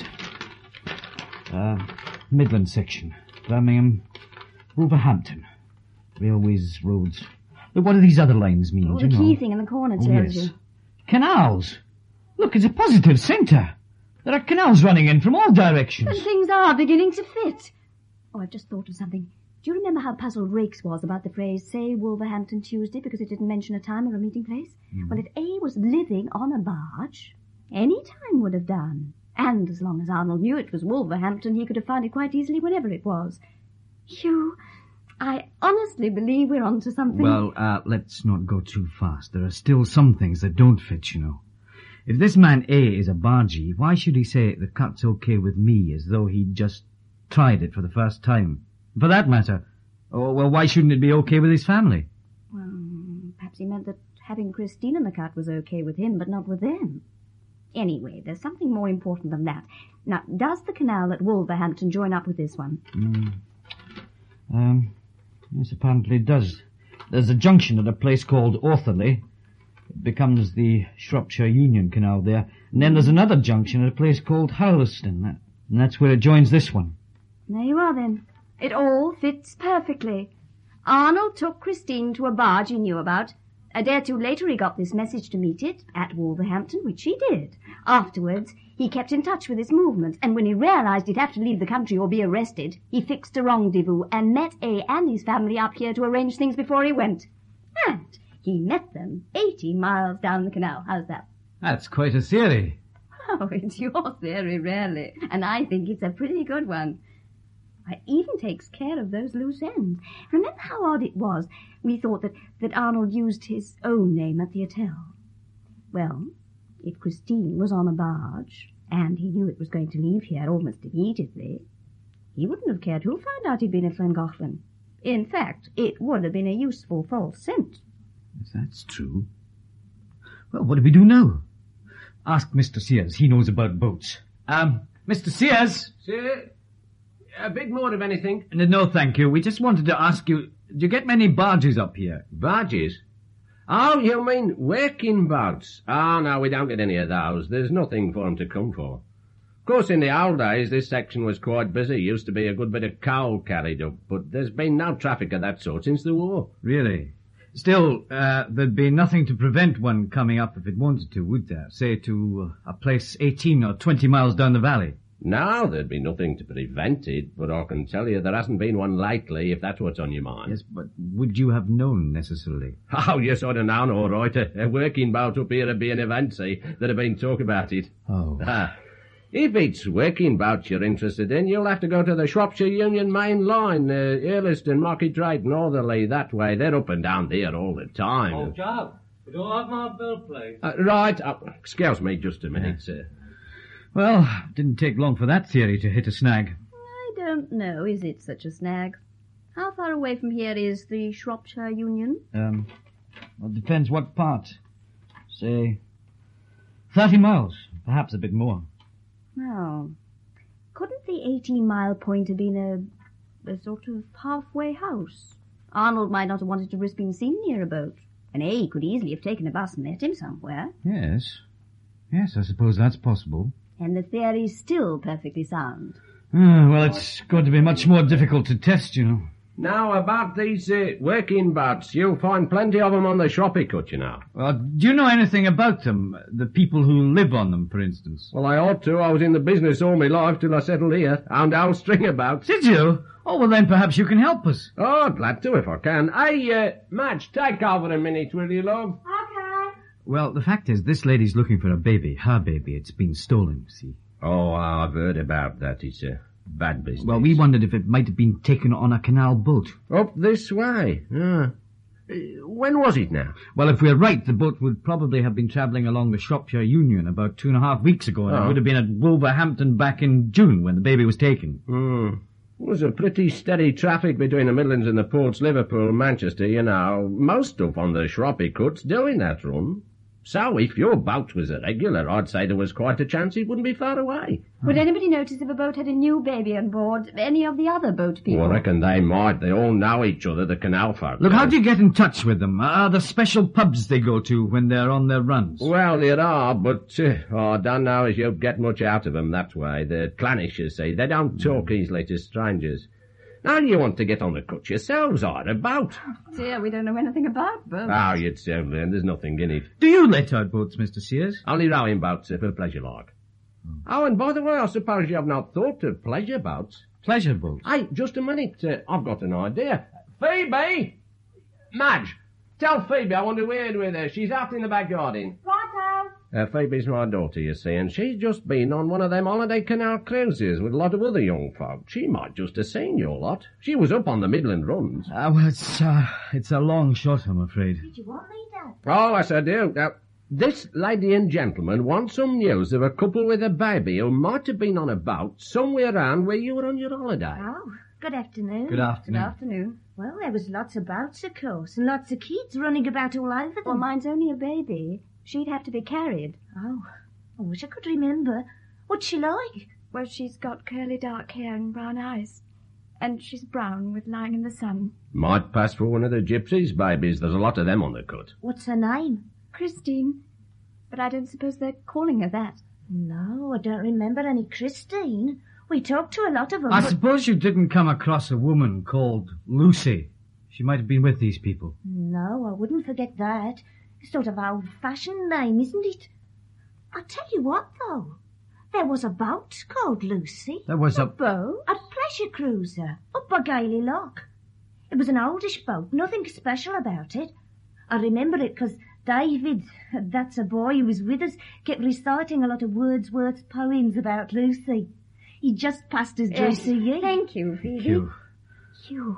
[SPEAKER 8] Uh, Midland section. Birmingham. Wolverhampton. Railways, roads. Look, what do these other lines mean?
[SPEAKER 13] Oh,
[SPEAKER 8] do
[SPEAKER 13] the
[SPEAKER 8] you
[SPEAKER 13] key
[SPEAKER 8] know?
[SPEAKER 13] thing in the corner
[SPEAKER 8] Oh,
[SPEAKER 13] tells
[SPEAKER 8] yes.
[SPEAKER 13] you.
[SPEAKER 8] Canals. Look, it's a positive centre. There are canals running in from all directions.
[SPEAKER 13] And things are beginning to fit. Oh, I've just thought of something. Do you remember how puzzled Rakes was about the phrase, say Wolverhampton Tuesday, because it didn't mention a time or a meeting place?
[SPEAKER 8] Mm.
[SPEAKER 13] Well, if A was living on a barge, any time would have done. And as long as Arnold knew it was Wolverhampton, he could have found it quite easily whenever it was. Hugh, I honestly believe we're onto something.
[SPEAKER 8] Well, uh, let's not go too fast. There are still some things that don't fit, you know. If this man A is a bargee, why should he say the cut's okay with me as though he'd just tried it for the first time? For that matter, oh, well, why shouldn't it be okay with his family?
[SPEAKER 13] Well, perhaps he meant that having Christine in the cut was okay with him, but not with them. Anyway, there's something more important than that. Now, does the canal at Wolverhampton join up with this one?
[SPEAKER 8] Mm. Um, yes, apparently it does. There's a junction at a place called Ortherley. It becomes the Shropshire Union Canal there. And then there's another junction at a place called Harleston. And that's where it joins this one.
[SPEAKER 13] There you are, then. It all fits perfectly. Arnold took Christine to a barge he knew about. A day or two later, he got this message to meet it at Wolverhampton, which he did. Afterwards, he kept in touch with his movements, and when he realized he'd have to leave the country or be arrested, he fixed a rendezvous and met A and his family up here to arrange things before he went. And he met them eighty miles down the canal. How's that?
[SPEAKER 8] That's quite a theory.
[SPEAKER 13] Oh, it's your theory, really. And I think it's a pretty good one. It even takes care of those loose ends. Remember how odd it was? We thought that, that Arnold used his own name at the hotel. Well, if Christine was on a barge, and he knew it was going to leave here almost immediately, he wouldn't have cared who found out he'd been at Llangollen. In fact, it would have been a useful false scent.
[SPEAKER 8] If that's true. Well, what do we do now? Ask Mister Sears. He knows about boats. Um, Mister Sears?
[SPEAKER 14] Sir, a bit more of anything?
[SPEAKER 8] No, thank you. We just wanted to ask you, do you get many barges up here?
[SPEAKER 14] Barges? Oh, you mean working boats? Oh, no, we don't get any of those. There's nothing for 'em to come for. Of course, in the old days, this section was quite busy. Used to be a good bit of coal carried up, but there's been no traffic of that sort since the war.
[SPEAKER 8] Really? Still, uh, there'd be nothing to prevent one coming up if it wanted to, would there? Say, to uh, a place eighteen or twenty miles down the valley.
[SPEAKER 14] No, there'd be nothing to prevent it, but I can tell you there hasn't been one lately, if that's what's on your mind.
[SPEAKER 8] Yes, but would you have known, necessarily?
[SPEAKER 14] Oh, yes, I'd have known, all right. A, a working boat up here would be an event, see. There'd have been talk about it.
[SPEAKER 8] Oh.
[SPEAKER 14] Ah. If it's working boats you're interested in, you'll have to go to the Shropshire Union main line, uh, Earliston, Market Drayton, Northerly, that way. They're up and down there all the time.
[SPEAKER 17] Oh, Joe, you don't have my bill, please.
[SPEAKER 14] Uh, right. Uh, excuse me just a minute,
[SPEAKER 8] Yeah.
[SPEAKER 14] sir.
[SPEAKER 8] Well, didn't take long for that theory to hit a snag.
[SPEAKER 13] I don't know. Is it such a snag? How far away from here is the Shropshire Union?
[SPEAKER 8] Um, well, it depends what part. Say, thirty miles, perhaps a bit more.
[SPEAKER 13] Oh. Couldn't the eighteen-mile point have been a, a sort of halfway house? Arnold might not have wanted to risk being seen near a boat. And A could easily have taken a bus and met him somewhere.
[SPEAKER 8] Yes. Yes, I suppose that's possible.
[SPEAKER 13] And the theory's still perfectly sound.
[SPEAKER 8] Ah, well, it's going to be much more difficult to test, you know.
[SPEAKER 14] Now, about these uh, working boats, you'll find plenty of 'em on the Shroppy Cut, you know.
[SPEAKER 8] Well, do you know anything about them? The people who live on them, for instance?
[SPEAKER 14] Well, I ought to. I was in the business all my life till I settled here. Owned old stringabouts.
[SPEAKER 8] Did you? Oh, well, then perhaps you can help us.
[SPEAKER 14] Oh, glad to if I can. Hey, uh, Madge, take over a minute, will you, love?
[SPEAKER 2] Okay.
[SPEAKER 8] Well, the fact is, this lady's looking for a baby. Her baby. It's been stolen, see.
[SPEAKER 14] Oh, I've heard about that. It's a bad business.
[SPEAKER 8] Well, we wondered if it might have been taken on a canal boat.
[SPEAKER 14] Up this way? Ah. Uh, when was it now?
[SPEAKER 8] Well, if we're right, the boat would probably have been travelling along the Shropshire Union about two and a half weeks ago, and
[SPEAKER 14] Oh.
[SPEAKER 8] it would have been at Wolverhampton back in June when the baby was taken.
[SPEAKER 14] Hmm. It was a pretty steady traffic between the Midlands and the ports, Liverpool, Manchester, you know. Most stuff on the Shroppy Cut's doing that run. So, if your boat was a regular, I'd say there was quite a chance it wouldn't be far away.
[SPEAKER 13] Would anybody notice if a boat had a new baby on board? Any of the other boat people?
[SPEAKER 14] Well, I reckon they might. They all know each other, the canal folk.
[SPEAKER 8] Look, how do you get in touch with them? Are there special pubs they go to when they're on their runs?
[SPEAKER 14] Well, there are, but uh, oh, I don't know as you'd get much out of 'em that way. They're clannish, you see. They don't talk easily to strangers. Now you want to get on the cut yourselves, or a boat.
[SPEAKER 13] Dear, we don't know anything about boats.
[SPEAKER 14] Oh, you'd soon learn. There's nothing in it.
[SPEAKER 8] Do you let out boats, Mister Sears?
[SPEAKER 14] Only rowing boats, uh, for pleasure like. Oh, and by the way, I suppose you have not thought of pleasure boats.
[SPEAKER 8] Pleasure boats?
[SPEAKER 14] Hey, just a minute. Uh, I've got an idea. Phoebe! Madge, tell Phoebe I want a word with her. She's out in the back garden.
[SPEAKER 2] Righto.
[SPEAKER 14] Uh, Phoebe's my daughter, you see, and she's just been on one of them holiday canal cruises with a lot of other young folk. She might just have seen your lot. She was up on the Midland runs.
[SPEAKER 8] Uh, well, it's, uh, it's a long shot, I'm afraid.
[SPEAKER 2] Did you want me, Dad?
[SPEAKER 14] Oh, yes, I do. Now, this lady and gentleman want some news of a couple with a baby who might have been on a boat somewhere around where you were on your holiday.
[SPEAKER 2] Oh, good afternoon.
[SPEAKER 8] Good afternoon.
[SPEAKER 13] Good afternoon.
[SPEAKER 2] Well, there was lots of boats, of course, and lots of kids running about all over them.
[SPEAKER 13] Well, mine's only a baby. She'd have to be carried.
[SPEAKER 2] Oh, I wish I could remember. What's she like?
[SPEAKER 13] Well, she's got curly dark hair and brown eyes. And she's brown with lying in the sun.
[SPEAKER 14] Might pass for one of the gypsies' babies. There's a lot of them on the cut.
[SPEAKER 2] What's her name?
[SPEAKER 13] Christine. But I don't suppose they're calling her that.
[SPEAKER 2] No, I don't remember any Christine. We talked to a lot of them.
[SPEAKER 8] I
[SPEAKER 2] but-
[SPEAKER 8] suppose you didn't come across a woman called Lucy. She might have been with these people.
[SPEAKER 2] No, I wouldn't forget that. Sort of old-fashioned name, isn't it? I'll tell you what, though. There was a boat called Lucy.
[SPEAKER 8] There was a...
[SPEAKER 2] boat? A pleasure cruiser up by Gailey Lock. It was an oldish boat, nothing special about it. I remember it because
[SPEAKER 13] David, that's a boy who was with us, kept reciting a lot of Wordsworth's poems about Lucy. He just passed his joy to you.
[SPEAKER 3] Thank you, Phoebe.
[SPEAKER 18] You.
[SPEAKER 13] You,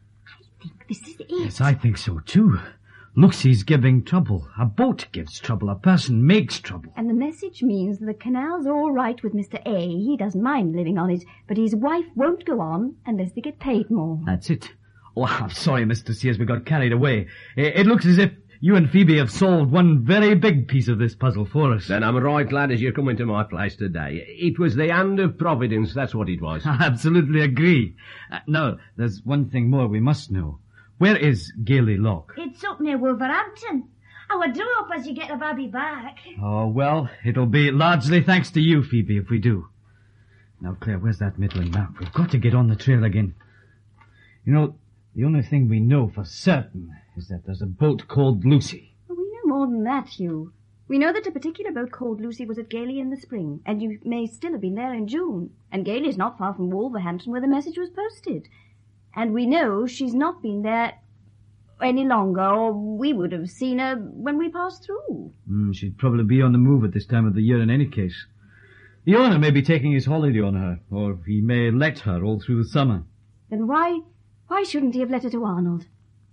[SPEAKER 13] I think this is it.
[SPEAKER 18] Yes, I think so too. Lucy's giving trouble. A boat gives trouble. A person makes trouble.
[SPEAKER 13] And the message means the canal's all right with Mister A. He doesn't mind living on it, but his wife won't go on unless they get paid more.
[SPEAKER 18] That's it. Oh, I'm sorry, Mister Sears, we got carried away. It, it looks as if you and Phoebe have solved one very big piece of this puzzle for us.
[SPEAKER 14] Then I'm right glad as you're coming to my place today. It was the hand of Providence, that's what it was.
[SPEAKER 18] I absolutely agree. Uh, now, there's one thing more we must know. Where is Gailey Lock?
[SPEAKER 13] It's up near Wolverhampton. Oh, I do hope as you get the baby back.
[SPEAKER 18] Oh, well, it'll be largely thanks to you, Phoebe, if we do. Now, Claire, where's that Midland map? We've got to get on the trail again. You know, the only thing we know for certain is that there's a boat called Lucy.
[SPEAKER 13] Well, we know more than that, Hugh. We know that a particular boat called Lucy was at Gailey in the spring, and you may still have been there in June. And Gailey's not far from Wolverhampton where the message was posted. And we know she's not been there any longer, or we would have seen her when we passed through.
[SPEAKER 18] Mm, she'd probably be on the move at this time of the year in any case. The owner may be taking his holiday on her, or he may let her all through the summer.
[SPEAKER 13] Then why, why shouldn't he have let her to Arnold?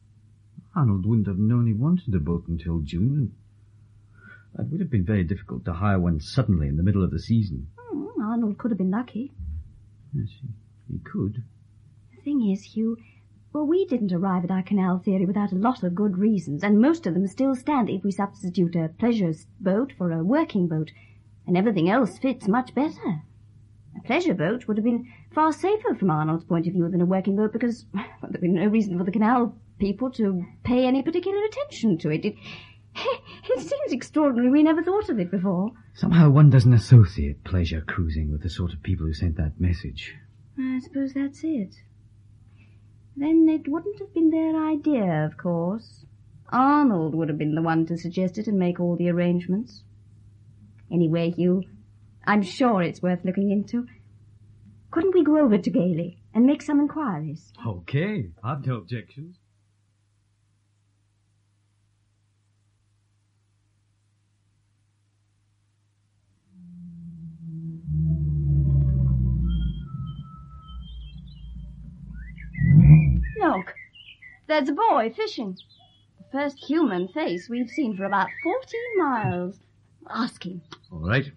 [SPEAKER 18] Arnold wouldn't have known he wanted a boat until June. It would have been very difficult to hire one suddenly in the middle of the season.
[SPEAKER 13] Hmm, Arnold could have been lucky.
[SPEAKER 18] Yes, he, he could.
[SPEAKER 13] The thing is, Hugh, well, we didn't arrive at our canal theory without a lot of good reasons, and most of them still stand if we substitute a pleasure boat for a working boat, and everything else fits much better. A pleasure boat would have been far safer from Arnold's point of view than a working boat because well, there'd been no reason for the canal people to pay any particular attention to it. It, it seems extraordinary. We never thought of it before.
[SPEAKER 18] Somehow one doesn't associate pleasure cruising with the sort of people who sent that message.
[SPEAKER 13] I suppose that's it. Then it wouldn't have been their idea, of course. Arnold would have been the one to suggest it and make all the arrangements. Anyway, Hugh, I'm sure it's worth looking into. Couldn't we go over to Gailey and make some inquiries?
[SPEAKER 18] Okay, I've no objections.
[SPEAKER 13] Look, there's a boy fishing. The first human face we've seen for about fourteen miles. Ask him.
[SPEAKER 18] All right.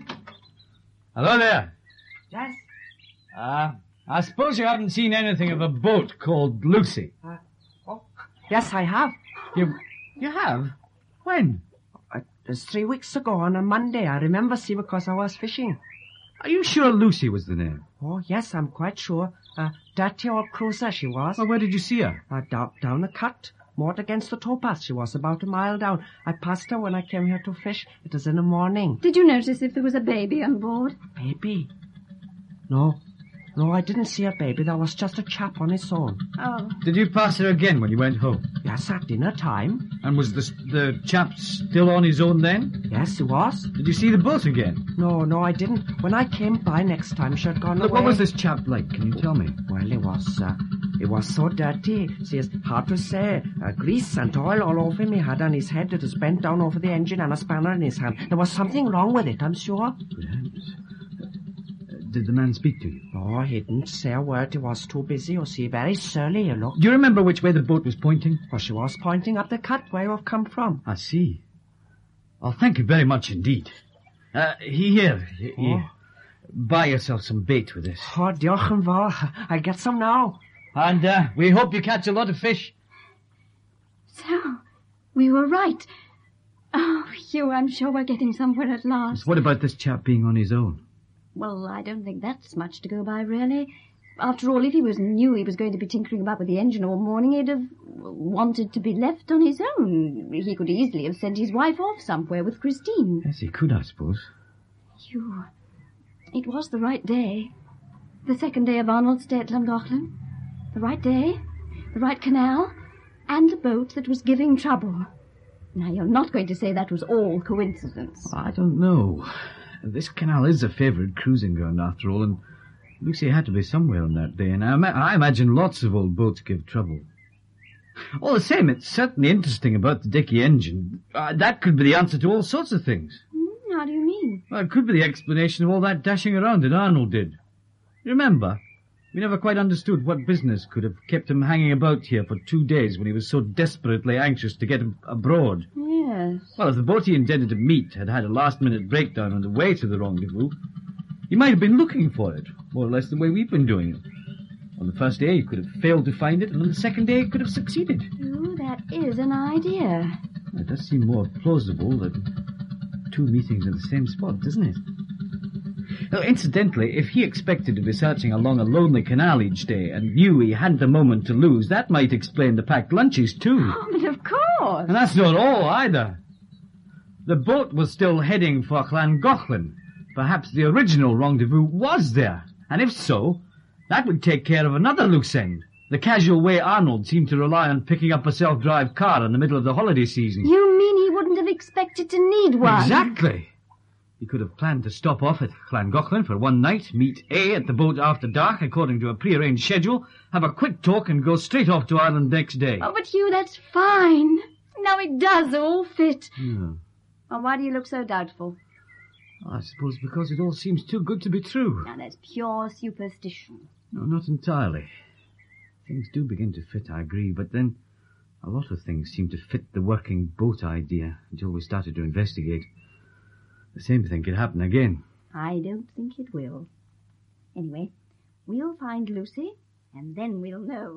[SPEAKER 18] Hello there.
[SPEAKER 19] Yes?
[SPEAKER 18] Uh, I suppose you haven't seen anything of a boat called Lucy.
[SPEAKER 19] Uh, oh, yes, I have.
[SPEAKER 18] You, you have? When?
[SPEAKER 19] Uh, it was three weeks ago on a Monday. I remember, see, because I was fishing.
[SPEAKER 18] Are you sure Lucy was the name?
[SPEAKER 19] Oh, yes, I'm quite sure. Uh, dirty old cruiser she was.
[SPEAKER 18] Well, where did you see her?
[SPEAKER 19] Uh, down, down the cut, moored against the towpath. She was about a mile down. I passed her when I came here to fish. It was in the morning.
[SPEAKER 13] Did you notice if there was a baby on board?
[SPEAKER 19] Baby? No. No, I didn't see a baby. There was just a chap on his own.
[SPEAKER 13] Oh.
[SPEAKER 18] Did you pass her again when you went home?
[SPEAKER 19] Yes, at dinner time.
[SPEAKER 18] And was the, the chap still on his own then?
[SPEAKER 19] Yes, he was.
[SPEAKER 18] Did you see the boat again?
[SPEAKER 19] No, no, I didn't. When I came by next time, she had gone
[SPEAKER 18] Look,
[SPEAKER 19] away.
[SPEAKER 18] what was this chap like? Can you tell me?
[SPEAKER 19] Well, he was, uh, he was so dirty. See, it's hard to say. Uh, grease and oil all over him he had on his head. It was bent down over the engine and a spanner in his hand. There was something wrong with it, I'm sure.
[SPEAKER 18] Perhaps. Did the man speak to you?
[SPEAKER 19] No, he didn't say a word. He was too busy, you see. Very surly, you look.
[SPEAKER 18] Do you remember which way the boat was pointing?
[SPEAKER 19] Well, she was pointing up the cut where you've come from.
[SPEAKER 18] I see. Oh, thank you very much indeed. Uh, here, here.
[SPEAKER 19] Oh.
[SPEAKER 18] Buy yourself some bait with this.
[SPEAKER 19] Oh, Diolch wel. I get some now.
[SPEAKER 18] And uh, we hope you catch a lot of fish.
[SPEAKER 13] So, we were right. Oh, Hugh, I'm sure we're getting somewhere at last.
[SPEAKER 18] What about this chap being on his own?
[SPEAKER 13] Well, I don't think that's much to go by, really. After all, if he was knew he was going to be tinkering about with the engine all morning, he'd have wanted to be left on his own. He could easily have sent his wife off somewhere with Christine.
[SPEAKER 18] Yes, he could, I suppose.
[SPEAKER 13] Hugh, it was the right day. The second day of Arnold's stay at Llangollen. The right day, the right canal, and the boat that was giving trouble. Now, you're not going to say that was all coincidence.
[SPEAKER 18] I don't know. This canal is a favourite cruising ground, after all, and Lucy had to be somewhere on that day, and I, ima- I imagine lots of old boats give trouble. All the same, it's certainly interesting about the Dicky engine. Uh, that could be the answer to all sorts of things.
[SPEAKER 13] Hmm, how do you mean?
[SPEAKER 18] Well, it could be the explanation of all that dashing around that Arnold did. You remember? We never quite understood what business could have kept him hanging about here for two days when he was so desperately anxious to get abroad.
[SPEAKER 13] Yes.
[SPEAKER 18] Well, if the boat he intended to meet had had a last-minute breakdown on the way to the rendezvous, he might have been looking for it, more or less the way we've been doing it. On the first day, he could have failed to find it, and on the second day, he could have succeeded.
[SPEAKER 13] Oh, that is an idea.
[SPEAKER 18] It does seem more plausible than two meetings in the same spot, doesn't it? Now, incidentally, if he expected to be searching along a lonely canal each day and knew he hadn't a moment to lose, that might explain the packed lunches, too.
[SPEAKER 13] Oh, but of course.
[SPEAKER 18] And that's not all, either. The boat was still heading for Llangollen. Perhaps the original rendezvous was there. And if so, that would take care of another loose end. The casual way Arnold seemed to rely on picking up a self-drive car in the middle of the holiday season.
[SPEAKER 13] You mean he wouldn't have expected to need one?
[SPEAKER 18] Exactly. He could have planned to stop off at Llangollen for one night, meet A at the boat after dark according to a prearranged schedule, have a quick talk and go straight off to Ireland next day.
[SPEAKER 13] Oh, but Hugh, that's fine. Now it does all fit.
[SPEAKER 18] Yeah.
[SPEAKER 13] Well, why do you look so doubtful?
[SPEAKER 18] I suppose because it all seems too good to be true.
[SPEAKER 13] Now, that's pure superstition.
[SPEAKER 18] No, not entirely. Things do begin to fit, I agree, but then a lot of things seem to fit the working boat idea until we started to investigate. The same thing could happen again.
[SPEAKER 13] I don't think it will. Anyway, we'll find Lucy, and then we'll know.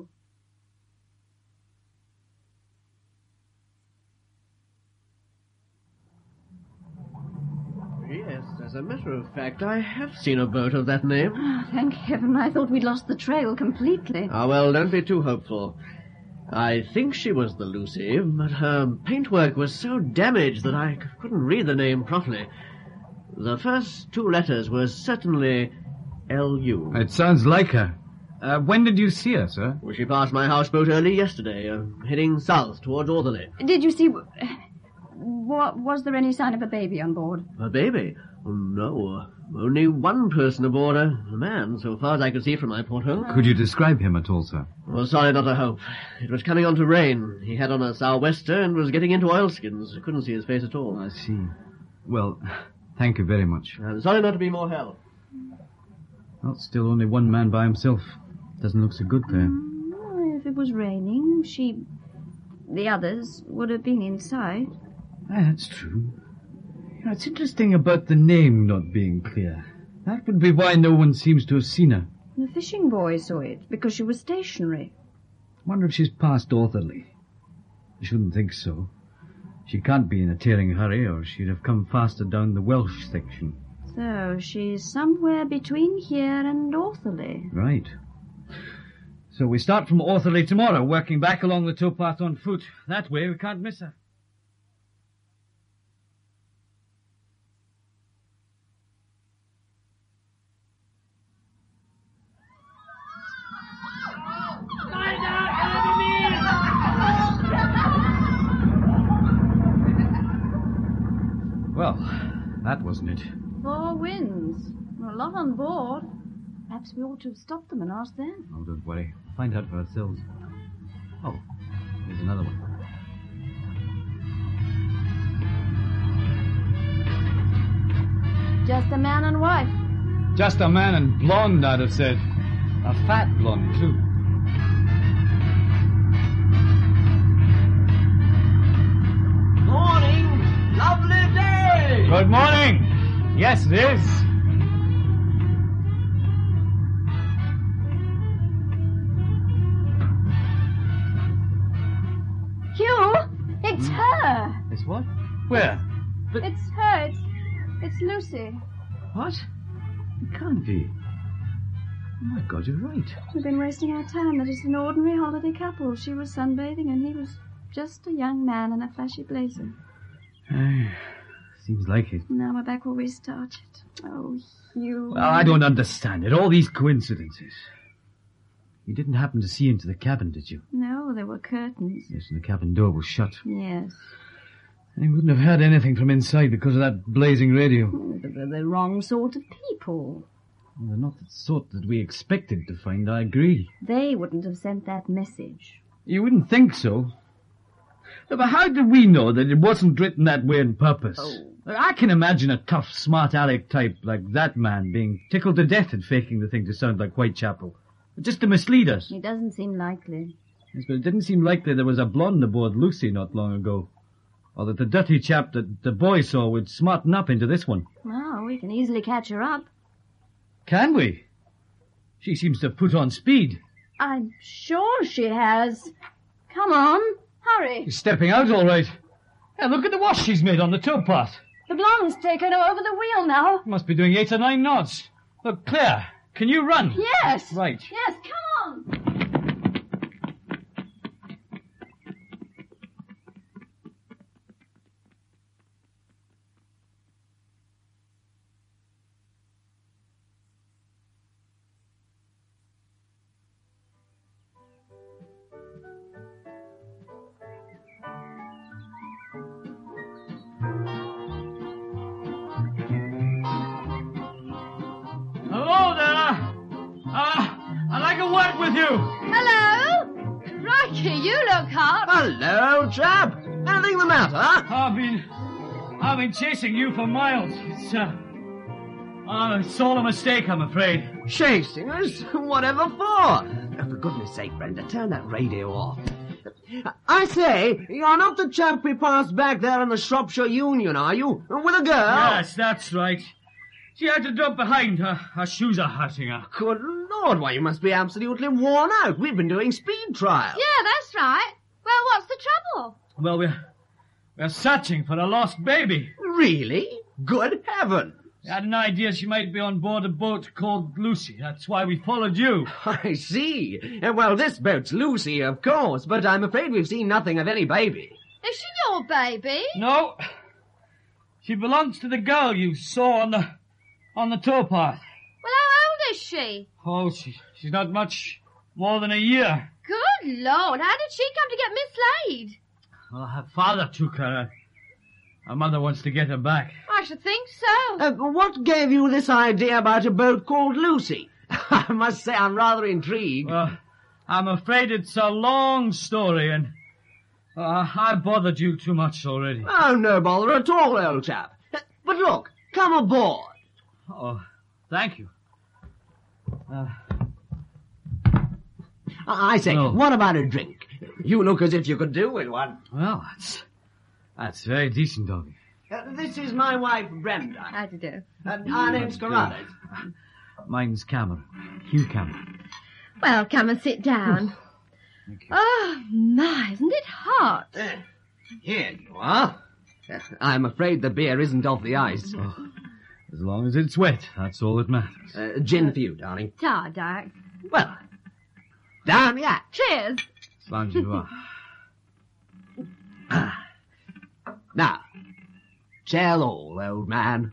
[SPEAKER 11] Yes, as a matter of fact, I have seen a boat of that name.
[SPEAKER 13] Oh, thank heaven, I thought we'd lost the trail completely.
[SPEAKER 11] Ah, well, don't be too hopeful. I think she was the Lucy, but her paintwork was so damaged that I c- couldn't read the name properly. The first two letters were certainly L U.
[SPEAKER 18] It sounds like her. Uh, when did you see her, sir?
[SPEAKER 11] Well, she passed my houseboat early yesterday, uh, heading south towards Ortherley.
[SPEAKER 13] Did you see... What, was there any sign of a baby on board?
[SPEAKER 11] A baby? Oh, no. Only one person aboard, a man, so far as I could see from my porthole.
[SPEAKER 18] Could you describe him at all, sir?
[SPEAKER 11] Well, sorry not to hope. It was coming on to rain. He had on a sou'wester and was getting into oilskins. I couldn't see his face at all.
[SPEAKER 18] I see. Well, thank you very much.
[SPEAKER 11] I'm sorry not to be more help.
[SPEAKER 18] Well, still only one man by himself. Doesn't look so good there.
[SPEAKER 13] Mm, if it was raining, she... The others would have been inside.
[SPEAKER 18] Ah, that's true. You know, it's interesting about the name not being clear. That would be why no one seems to have seen her.
[SPEAKER 13] The fishing boy saw it, because she was stationary.
[SPEAKER 18] Wonder if she's past Ortherley. I shouldn't think so. She can't be in a tearing hurry, or she'd have come faster down the Welsh section.
[SPEAKER 13] So, she's somewhere between here and Ortherley.
[SPEAKER 18] Right. So we start from Ortherley tomorrow, working back along the towpath on foot. That way we can't miss her. Well, that wasn't it.
[SPEAKER 13] Four winds. A lot on board. Perhaps we ought to have stopped them and asked them.
[SPEAKER 18] Oh, don't worry. We'll find out for ourselves. Oh, there's another one.
[SPEAKER 13] Just a man and wife.
[SPEAKER 18] Just a man and blonde, I'd have said. A fat blonde, too.
[SPEAKER 11] Morning! Lovely day!
[SPEAKER 18] Good morning! Yes, it is.
[SPEAKER 13] Hugh, it's her.
[SPEAKER 18] It's what? Where? But...
[SPEAKER 13] It's her. It's, it's Lucy.
[SPEAKER 18] What? It can't be. Oh, my God, you're right.
[SPEAKER 13] We've been wasting our time. They're just an ordinary holiday couple. She was sunbathing and he was just a young man in a flashy blazer.
[SPEAKER 18] Uh, seems like it.
[SPEAKER 13] Now we're back where we started. Oh, Hugh.
[SPEAKER 18] Well, I don't understand it. All these coincidences. You didn't happen to see into the cabin, did you?
[SPEAKER 13] No, there were curtains.
[SPEAKER 18] Yes, and the cabin door was shut.
[SPEAKER 13] Yes.
[SPEAKER 18] And he wouldn't have heard anything from inside because of that blazing radio.
[SPEAKER 13] Oh, but they're the wrong sort of people.
[SPEAKER 18] Well, they're not the sort that we expected to find, I agree.
[SPEAKER 13] They wouldn't have sent that message.
[SPEAKER 18] You wouldn't think so. But how do we know that it wasn't written that way on purpose?
[SPEAKER 3] Oh.
[SPEAKER 18] I can imagine a tough, smart aleck type like that man being tickled to death at faking the thing to sound like Whitechapel. Just to mislead us.
[SPEAKER 13] It doesn't seem likely.
[SPEAKER 18] Yes, but it didn't seem likely there was a blonde aboard Lucy not long ago. Or that the dirty chap that the boy saw would smarten up into this one.
[SPEAKER 13] Well, we can easily catch her up.
[SPEAKER 18] Can we? She seems to have put on speed.
[SPEAKER 13] I'm sure she has. Come on, hurry.
[SPEAKER 18] She's stepping out all right. Yeah, look at the wash she's made on the towpath.
[SPEAKER 13] The blonde's taken her over the wheel now.
[SPEAKER 18] Must be doing eight or nine knots. Look, Claire, can you run?
[SPEAKER 13] Yes.
[SPEAKER 18] Right.
[SPEAKER 13] Yes, come on.
[SPEAKER 18] Hello there. Uh, I'd like to work with you.
[SPEAKER 16] Hello? Crikey, you look hot.
[SPEAKER 11] Hello, chap. Anything the matter?
[SPEAKER 18] I've been, I've been chasing you for miles. It's, uh, uh, it's all a mistake, I'm afraid.
[SPEAKER 11] Chasing us? Whatever for? Oh, for goodness sake, Brenda, turn that radio off. I say, you're not the chap we passed back there in the Shropshire Union, are you? With a girl?
[SPEAKER 18] Yes, that's right. She had to drop behind her. Her shoes are hurting her.
[SPEAKER 11] Good Lord, why, you must be absolutely worn out. We've been doing speed trials.
[SPEAKER 16] Yeah, that's right. Well, what's the trouble?
[SPEAKER 18] Well, we're, we're searching for a lost baby.
[SPEAKER 11] Really? Good heaven.
[SPEAKER 18] We had an idea she might be on board a boat called Lucy. That's why we followed you.
[SPEAKER 11] I see. Uh, Well, this boat's Lucy, of course, but I'm afraid we've seen nothing of any baby.
[SPEAKER 16] Is she your baby?
[SPEAKER 18] No. She belongs to the girl you saw on the on the towpath.
[SPEAKER 16] Well, how old is she?
[SPEAKER 18] Oh, she, she's not much more than a year.
[SPEAKER 16] Good Lord, how did she come to get mislaid?
[SPEAKER 18] Well, her father took her. Her mother wants to get her back.
[SPEAKER 16] I should think so.
[SPEAKER 11] Uh, what gave you this idea about a boat called Lucy? I must say I'm rather intrigued.
[SPEAKER 18] Well, I'm afraid it's a long story, and uh, I bothered you too much already.
[SPEAKER 11] Oh, no bother at all, old chap. Uh, But look, come aboard.
[SPEAKER 18] Oh, thank you. Uh,
[SPEAKER 11] I say,
[SPEAKER 18] No.
[SPEAKER 11] what about a drink? You look as if you could do with one.
[SPEAKER 18] well, that's that's very decent of you.
[SPEAKER 11] Uh, this is my wife, Brenda.
[SPEAKER 13] How to do?
[SPEAKER 11] And our name's Carruthers.
[SPEAKER 18] Mine's Cameron. Hugh Cameron.
[SPEAKER 16] Well, come and sit down. Oh, my, isn't it hot?
[SPEAKER 11] Uh, Here you are. Uh, I'm afraid the beer isn't off the ice.
[SPEAKER 18] As long as it's wet, that's all that matters.
[SPEAKER 11] Uh, gin for you, darling.
[SPEAKER 13] Ta, Dark.
[SPEAKER 11] Well, down the hatch.
[SPEAKER 16] Cheers.
[SPEAKER 18] As long as you are.
[SPEAKER 11] Now, tell all, old man.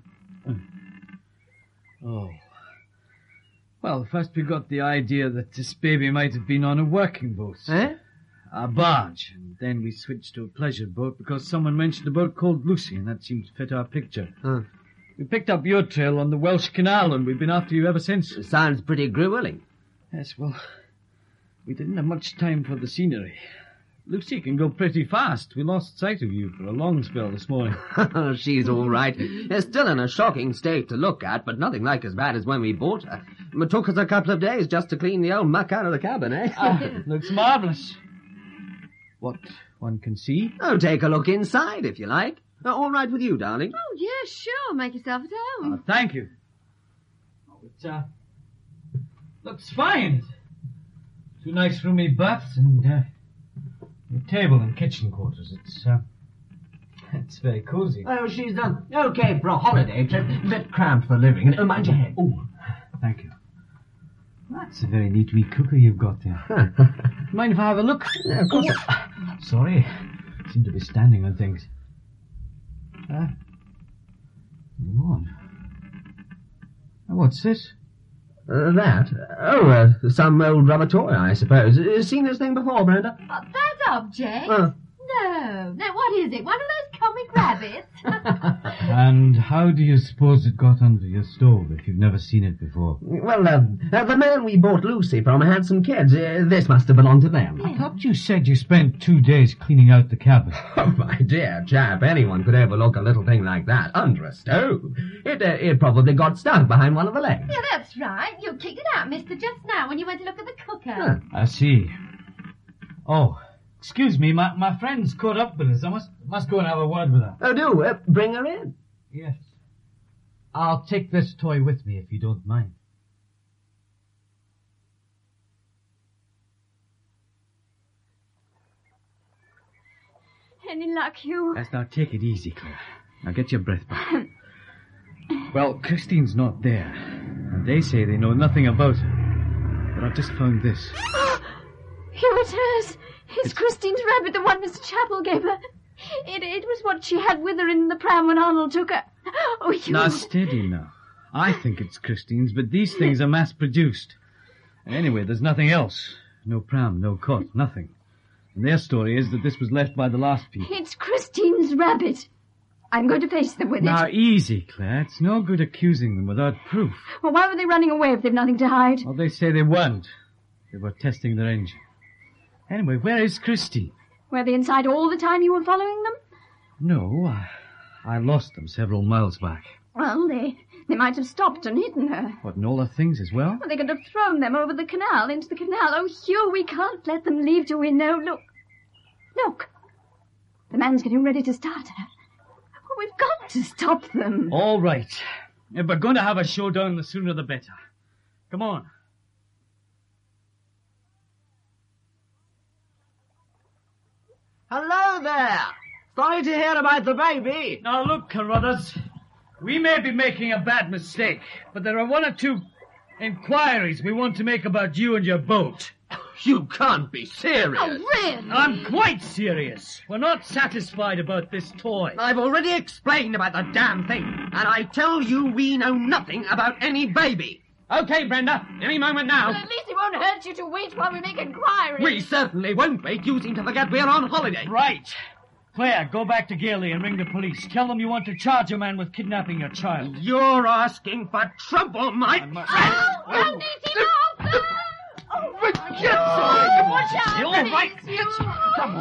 [SPEAKER 18] Oh. Well, first we got the idea that this baby might have been on a working boat.
[SPEAKER 11] Eh?
[SPEAKER 18] A barge. And then we switched to a pleasure boat because someone mentioned a boat called Lucy, and that seemed to fit our picture.
[SPEAKER 11] Huh.
[SPEAKER 18] We picked up your trail on the Welsh Canal, and we've been after you ever since.
[SPEAKER 11] Sounds pretty grueling.
[SPEAKER 18] Yes, well, we didn't have much time for the scenery. Lucy can go pretty fast. We lost sight of you for a long spell this morning.
[SPEAKER 11] She's all right. Uh, Still in a shocking state to look at, but nothing like as bad as when we bought her. It took us a couple of days just to clean the old muck out of the cabin, eh?
[SPEAKER 18] Ah, looks marvellous. What one can see?
[SPEAKER 11] Oh, take a look inside, if you like. Uh, all right with you, darling?
[SPEAKER 16] Oh, yeah, sure. Make yourself at home.
[SPEAKER 18] Oh, thank you. Oh, it, uh, looks fine. Two nice roomy baths and, uh, a table and kitchen quarters. It's, uh, it's very cozy.
[SPEAKER 11] Oh, she's done okay for a holiday trip. A bit cramped for living. And, oh, mind your head.
[SPEAKER 18] Oh, thank you. That's a very neat wee cooker you've got there. Mind if I have a look?
[SPEAKER 11] Yeah, of course.
[SPEAKER 18] Oh, sorry. Seem to be standing on things. Uh, what? What's this?
[SPEAKER 11] Uh, that? Oh, uh, some old rubber toy, I suppose. Uh, seen this thing before, Brenda?
[SPEAKER 16] Uh, that object?
[SPEAKER 11] Uh.
[SPEAKER 16] No. No, what is it? One of those comic rabbits?
[SPEAKER 18] And how do you suppose it got under your stove if you've never seen it before?
[SPEAKER 19] Well, uh, uh, the man we bought Lucy from had some kids. Uh, this must have belonged to them.
[SPEAKER 18] I thought you said you spent two days cleaning out the cabin.
[SPEAKER 19] Oh, my dear chap, anyone could overlook a little thing like that under a stove. It, uh, it probably got stuck behind one of the legs.
[SPEAKER 16] Yeah, that's right. You kicked it out, mister, just now when you went to look at the cooker.
[SPEAKER 19] Huh.
[SPEAKER 18] I see. Oh, excuse me, my, my friend's caught up with us. I must must go and have a word with her.
[SPEAKER 19] Oh, do, uh, bring her in.
[SPEAKER 18] Yes. I'll take this toy with me if you don't mind.
[SPEAKER 13] Any luck, Hugh?
[SPEAKER 18] Yes, now take it easy, Claire. Now get your breath back. Well, Christine's not there, and they say they know nothing about her. But I've just found this.
[SPEAKER 13] Here it is. It's, it's Christine's rabbit, the one Mister Chapel gave her. It, it was what she had with her in the pram when Arnold took her. Oh, you...
[SPEAKER 18] Now, steady now. I think it's Christine's, but these things are mass-produced. Anyway, there's nothing else. No pram, no cot, nothing. And their story is that this was left by the last people.
[SPEAKER 13] It's Christine's rabbit. I'm going to face them with
[SPEAKER 18] now,
[SPEAKER 13] it.
[SPEAKER 18] Now, easy, Claire. It's no good accusing them without proof.
[SPEAKER 13] Well, why were they running away if they've nothing to hide?
[SPEAKER 18] Well, they say they weren't. They were testing their engine. Anyway, where is Christine?
[SPEAKER 13] Were they inside all the time you were following them?
[SPEAKER 18] No, I, I lost them several miles back.
[SPEAKER 13] Well, they, they might have stopped and hidden her.
[SPEAKER 18] What, and all the things as well?
[SPEAKER 13] Well, they could have thrown them over the canal, into the canal. Oh, Hugh, we can't let them leave till we know. Look. Look. The man's getting ready to start her. Oh, we've got to stop them.
[SPEAKER 18] All right. If we're going to have a showdown, the sooner the better. Come on.
[SPEAKER 11] Hello there! Sorry to hear about the baby.
[SPEAKER 18] Now look, Carruthers, we may be making a bad mistake, but there are one or two inquiries we want to make about you and your boat.
[SPEAKER 11] You can't be serious.
[SPEAKER 16] Oh, really?
[SPEAKER 18] I'm quite serious. We're not satisfied about this toy.
[SPEAKER 11] I've already explained about the damn thing, and I tell you we know nothing about any baby. Okay, Brenda, any moment now.
[SPEAKER 16] Well, at least it won't hurt you to wait while we make inquiries.
[SPEAKER 11] We certainly won't wait. You seem to forget we're on holiday.
[SPEAKER 18] Right. Claire, go back to Gailey and ring the police. Tell them you want to charge a man with kidnapping your child.
[SPEAKER 11] You're asking for trouble, my friend.
[SPEAKER 16] Oh, don't eat him off, sir!
[SPEAKER 11] Oh, but
[SPEAKER 16] oh,
[SPEAKER 11] get
[SPEAKER 16] oh, watch out!
[SPEAKER 11] You're right.
[SPEAKER 16] Come on.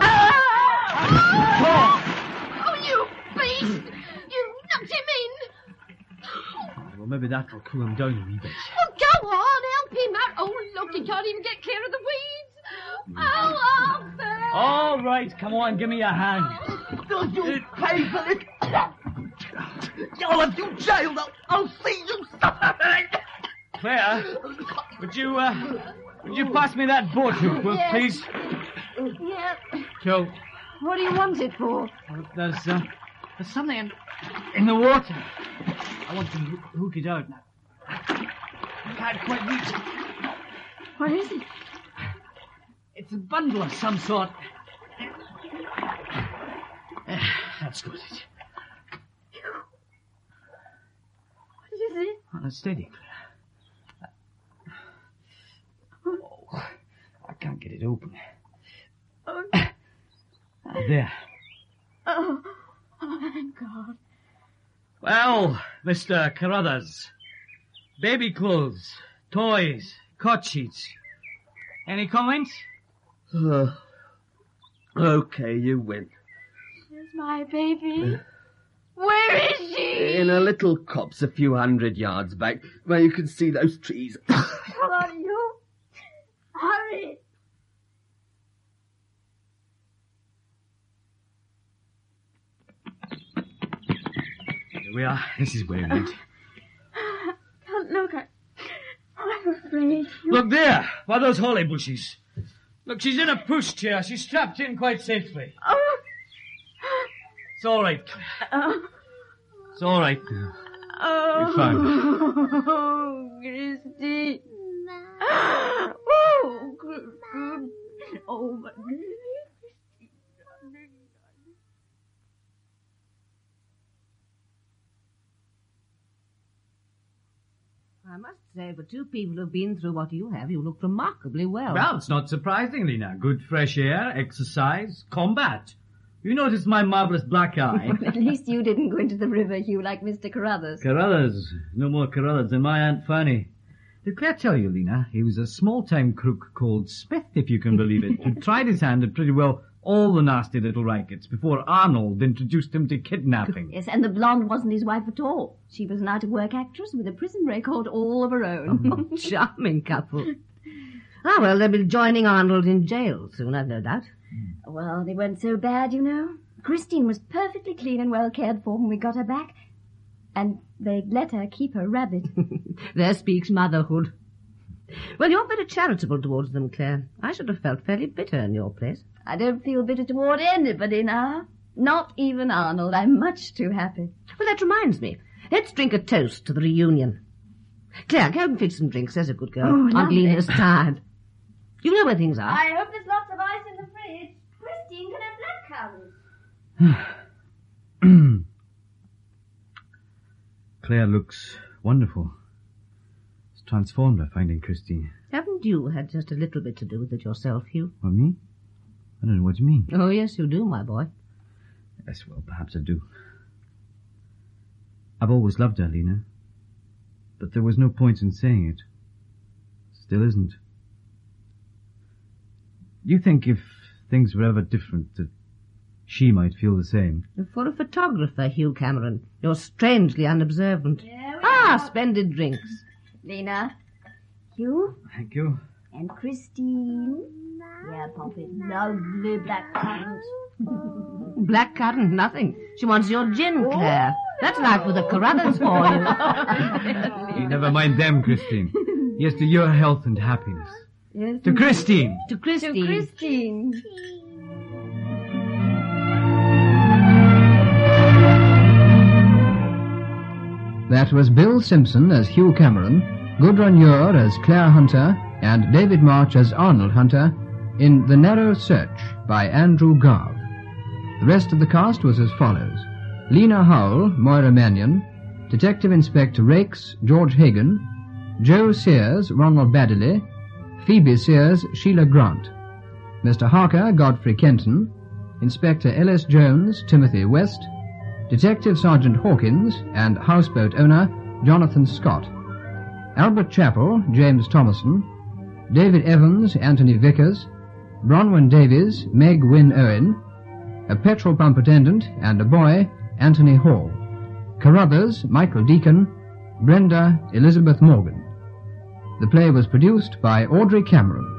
[SPEAKER 16] Oh, you beast! You knocked him in!
[SPEAKER 18] Well, maybe that will cool him down a wee bit.
[SPEAKER 16] Oh, go on, help him out. Oh, look, he can't even get clear of the weeds. Oh, Arthur!
[SPEAKER 18] All right, come on, give me a hand.
[SPEAKER 11] Oh, you pay for it. I'll have you jailed. I'll, I'll see you suffer.
[SPEAKER 18] Claire, would you, uh, would you pass me that boat hook, will,
[SPEAKER 13] yes.
[SPEAKER 18] please?
[SPEAKER 13] Yeah.
[SPEAKER 18] So,
[SPEAKER 13] What do you want it for?
[SPEAKER 18] well, there's, uh, there's something in, in the water. I want to ho- hook it out now. I can't quite reach it.
[SPEAKER 13] What is it?
[SPEAKER 18] It's a bundle of some sort. Eh, That's good.
[SPEAKER 13] What is it?
[SPEAKER 18] Oh, now, steady, Claire. Oh, I can't get it open.
[SPEAKER 13] Oh,
[SPEAKER 18] Ah, there.
[SPEAKER 13] oh, oh thank God.
[SPEAKER 18] Well, Mister Carruthers, baby clothes, toys, cot sheets. Any comments?
[SPEAKER 11] Uh, okay, you win.
[SPEAKER 13] There's my baby. Where is she?
[SPEAKER 11] In a little copse a few hundred yards back, where you can see those trees.
[SPEAKER 13] Come on, you. Hurry.
[SPEAKER 18] Here we are. This is where it went.
[SPEAKER 13] Don't look. I, I'm afraid. You...
[SPEAKER 18] Look there, by those holly bushes. Look, she's in a pushchair. She's strapped in quite safely.
[SPEAKER 13] Oh.
[SPEAKER 18] It's all right, Claire.
[SPEAKER 13] Oh.
[SPEAKER 18] It's all right now.
[SPEAKER 13] Oh.
[SPEAKER 18] We found her.
[SPEAKER 13] Oh, Christy. Oh, Christy. Oh, my goodness.
[SPEAKER 7] I must say, for two people who've been through what you have, you look remarkably well.
[SPEAKER 18] Well, it's not surprisingly now. Good fresh air, exercise, combat. You noticed my marvellous black eye?
[SPEAKER 3] At least you didn't go into the river, Hugh, like Mister Carruthers.
[SPEAKER 18] Carruthers. No more Carruthers than my Aunt Fanny. Did Claire tell you, Lena, he was a small-time crook called Smith, if you can believe it, who tried his hand at pretty well all the nasty little rackets before Arnold introduced him to kidnapping.
[SPEAKER 3] Yes, and the blonde wasn't his wife at all. She was an out-of-work actress with a prison record all of her own.
[SPEAKER 7] Oh, charming couple. Ah, well, they'll be joining Arnold in jail soon, I've no doubt.
[SPEAKER 3] Well, they weren't so bad, you know. Christine was perfectly clean and well cared for when we got her back. And they let her keep her rabbit.
[SPEAKER 7] There speaks motherhood. Well, you're very charitable towards them, Claire. I should have felt fairly bitter in your place.
[SPEAKER 3] I don't feel bitter toward anybody now. Not even Arnold. I'm much too happy.
[SPEAKER 7] Well, that reminds me. Let's drink a toast to the reunion. Claire, go and fix some drinks. There's a good girl.
[SPEAKER 3] Oh,
[SPEAKER 7] Aunt Lena's tired. You know where things are.
[SPEAKER 2] I hope there's lots of ice in the fridge. Christine can have black currants.
[SPEAKER 18] Claire looks wonderful. It's transformed by finding Christine.
[SPEAKER 7] Haven't you had just a little bit to do with it yourself, Hugh?
[SPEAKER 18] What, me? I don't know what you mean.
[SPEAKER 7] Oh, yes, you do, my boy.
[SPEAKER 18] Yes, well, perhaps I do. I've always loved her, Lena. But there was no point in saying it. Still isn't. You think if things were ever different that she might feel the same?
[SPEAKER 7] For a photographer, Hugh Cameron, you're strangely unobservant.
[SPEAKER 2] Yeah,
[SPEAKER 7] ah, are. Splendid drinks.
[SPEAKER 3] Lena, Hugh,
[SPEAKER 18] Thank you.
[SPEAKER 3] and Christine. Yeah, Poppy, lovely black currant.
[SPEAKER 7] Black currant, nothing. She wants your gin, Claire. That's like with the Carruthers for you.
[SPEAKER 18] You never mind them, Christine. Yes, to your health and happiness.
[SPEAKER 3] Yes,
[SPEAKER 18] To Christine.
[SPEAKER 7] To Christine.
[SPEAKER 3] To Christine.
[SPEAKER 1] That was Bill Simpson as Hugh Cameron, Gudrun Ure as Claire Hunter, and David March as Arnold Hunter in The Narrow Search by Andrew Garve. The rest of the cast was as follows. Lena Howell, Moira Mannion, Detective Inspector Rakes, George Hagan, Joe Sears, Ronald Baddeley, Phoebe Sears, Sheila Grant, Mister Harker, Godfrey Kenton, Inspector Ellis Jones, Timothy West, Detective Sergeant Hawkins, and houseboat owner Jonathan Scott. Albert Chappell, James Thomason, David Evans, Anthony Vickers, Bronwyn Davies, Meg Wynne Owen, a petrol pump attendant and a boy, Anthony Hall. Carruthers, Michael Deacon, Brenda, Elizabeth Morgan. The play was produced by Audrey Cameron.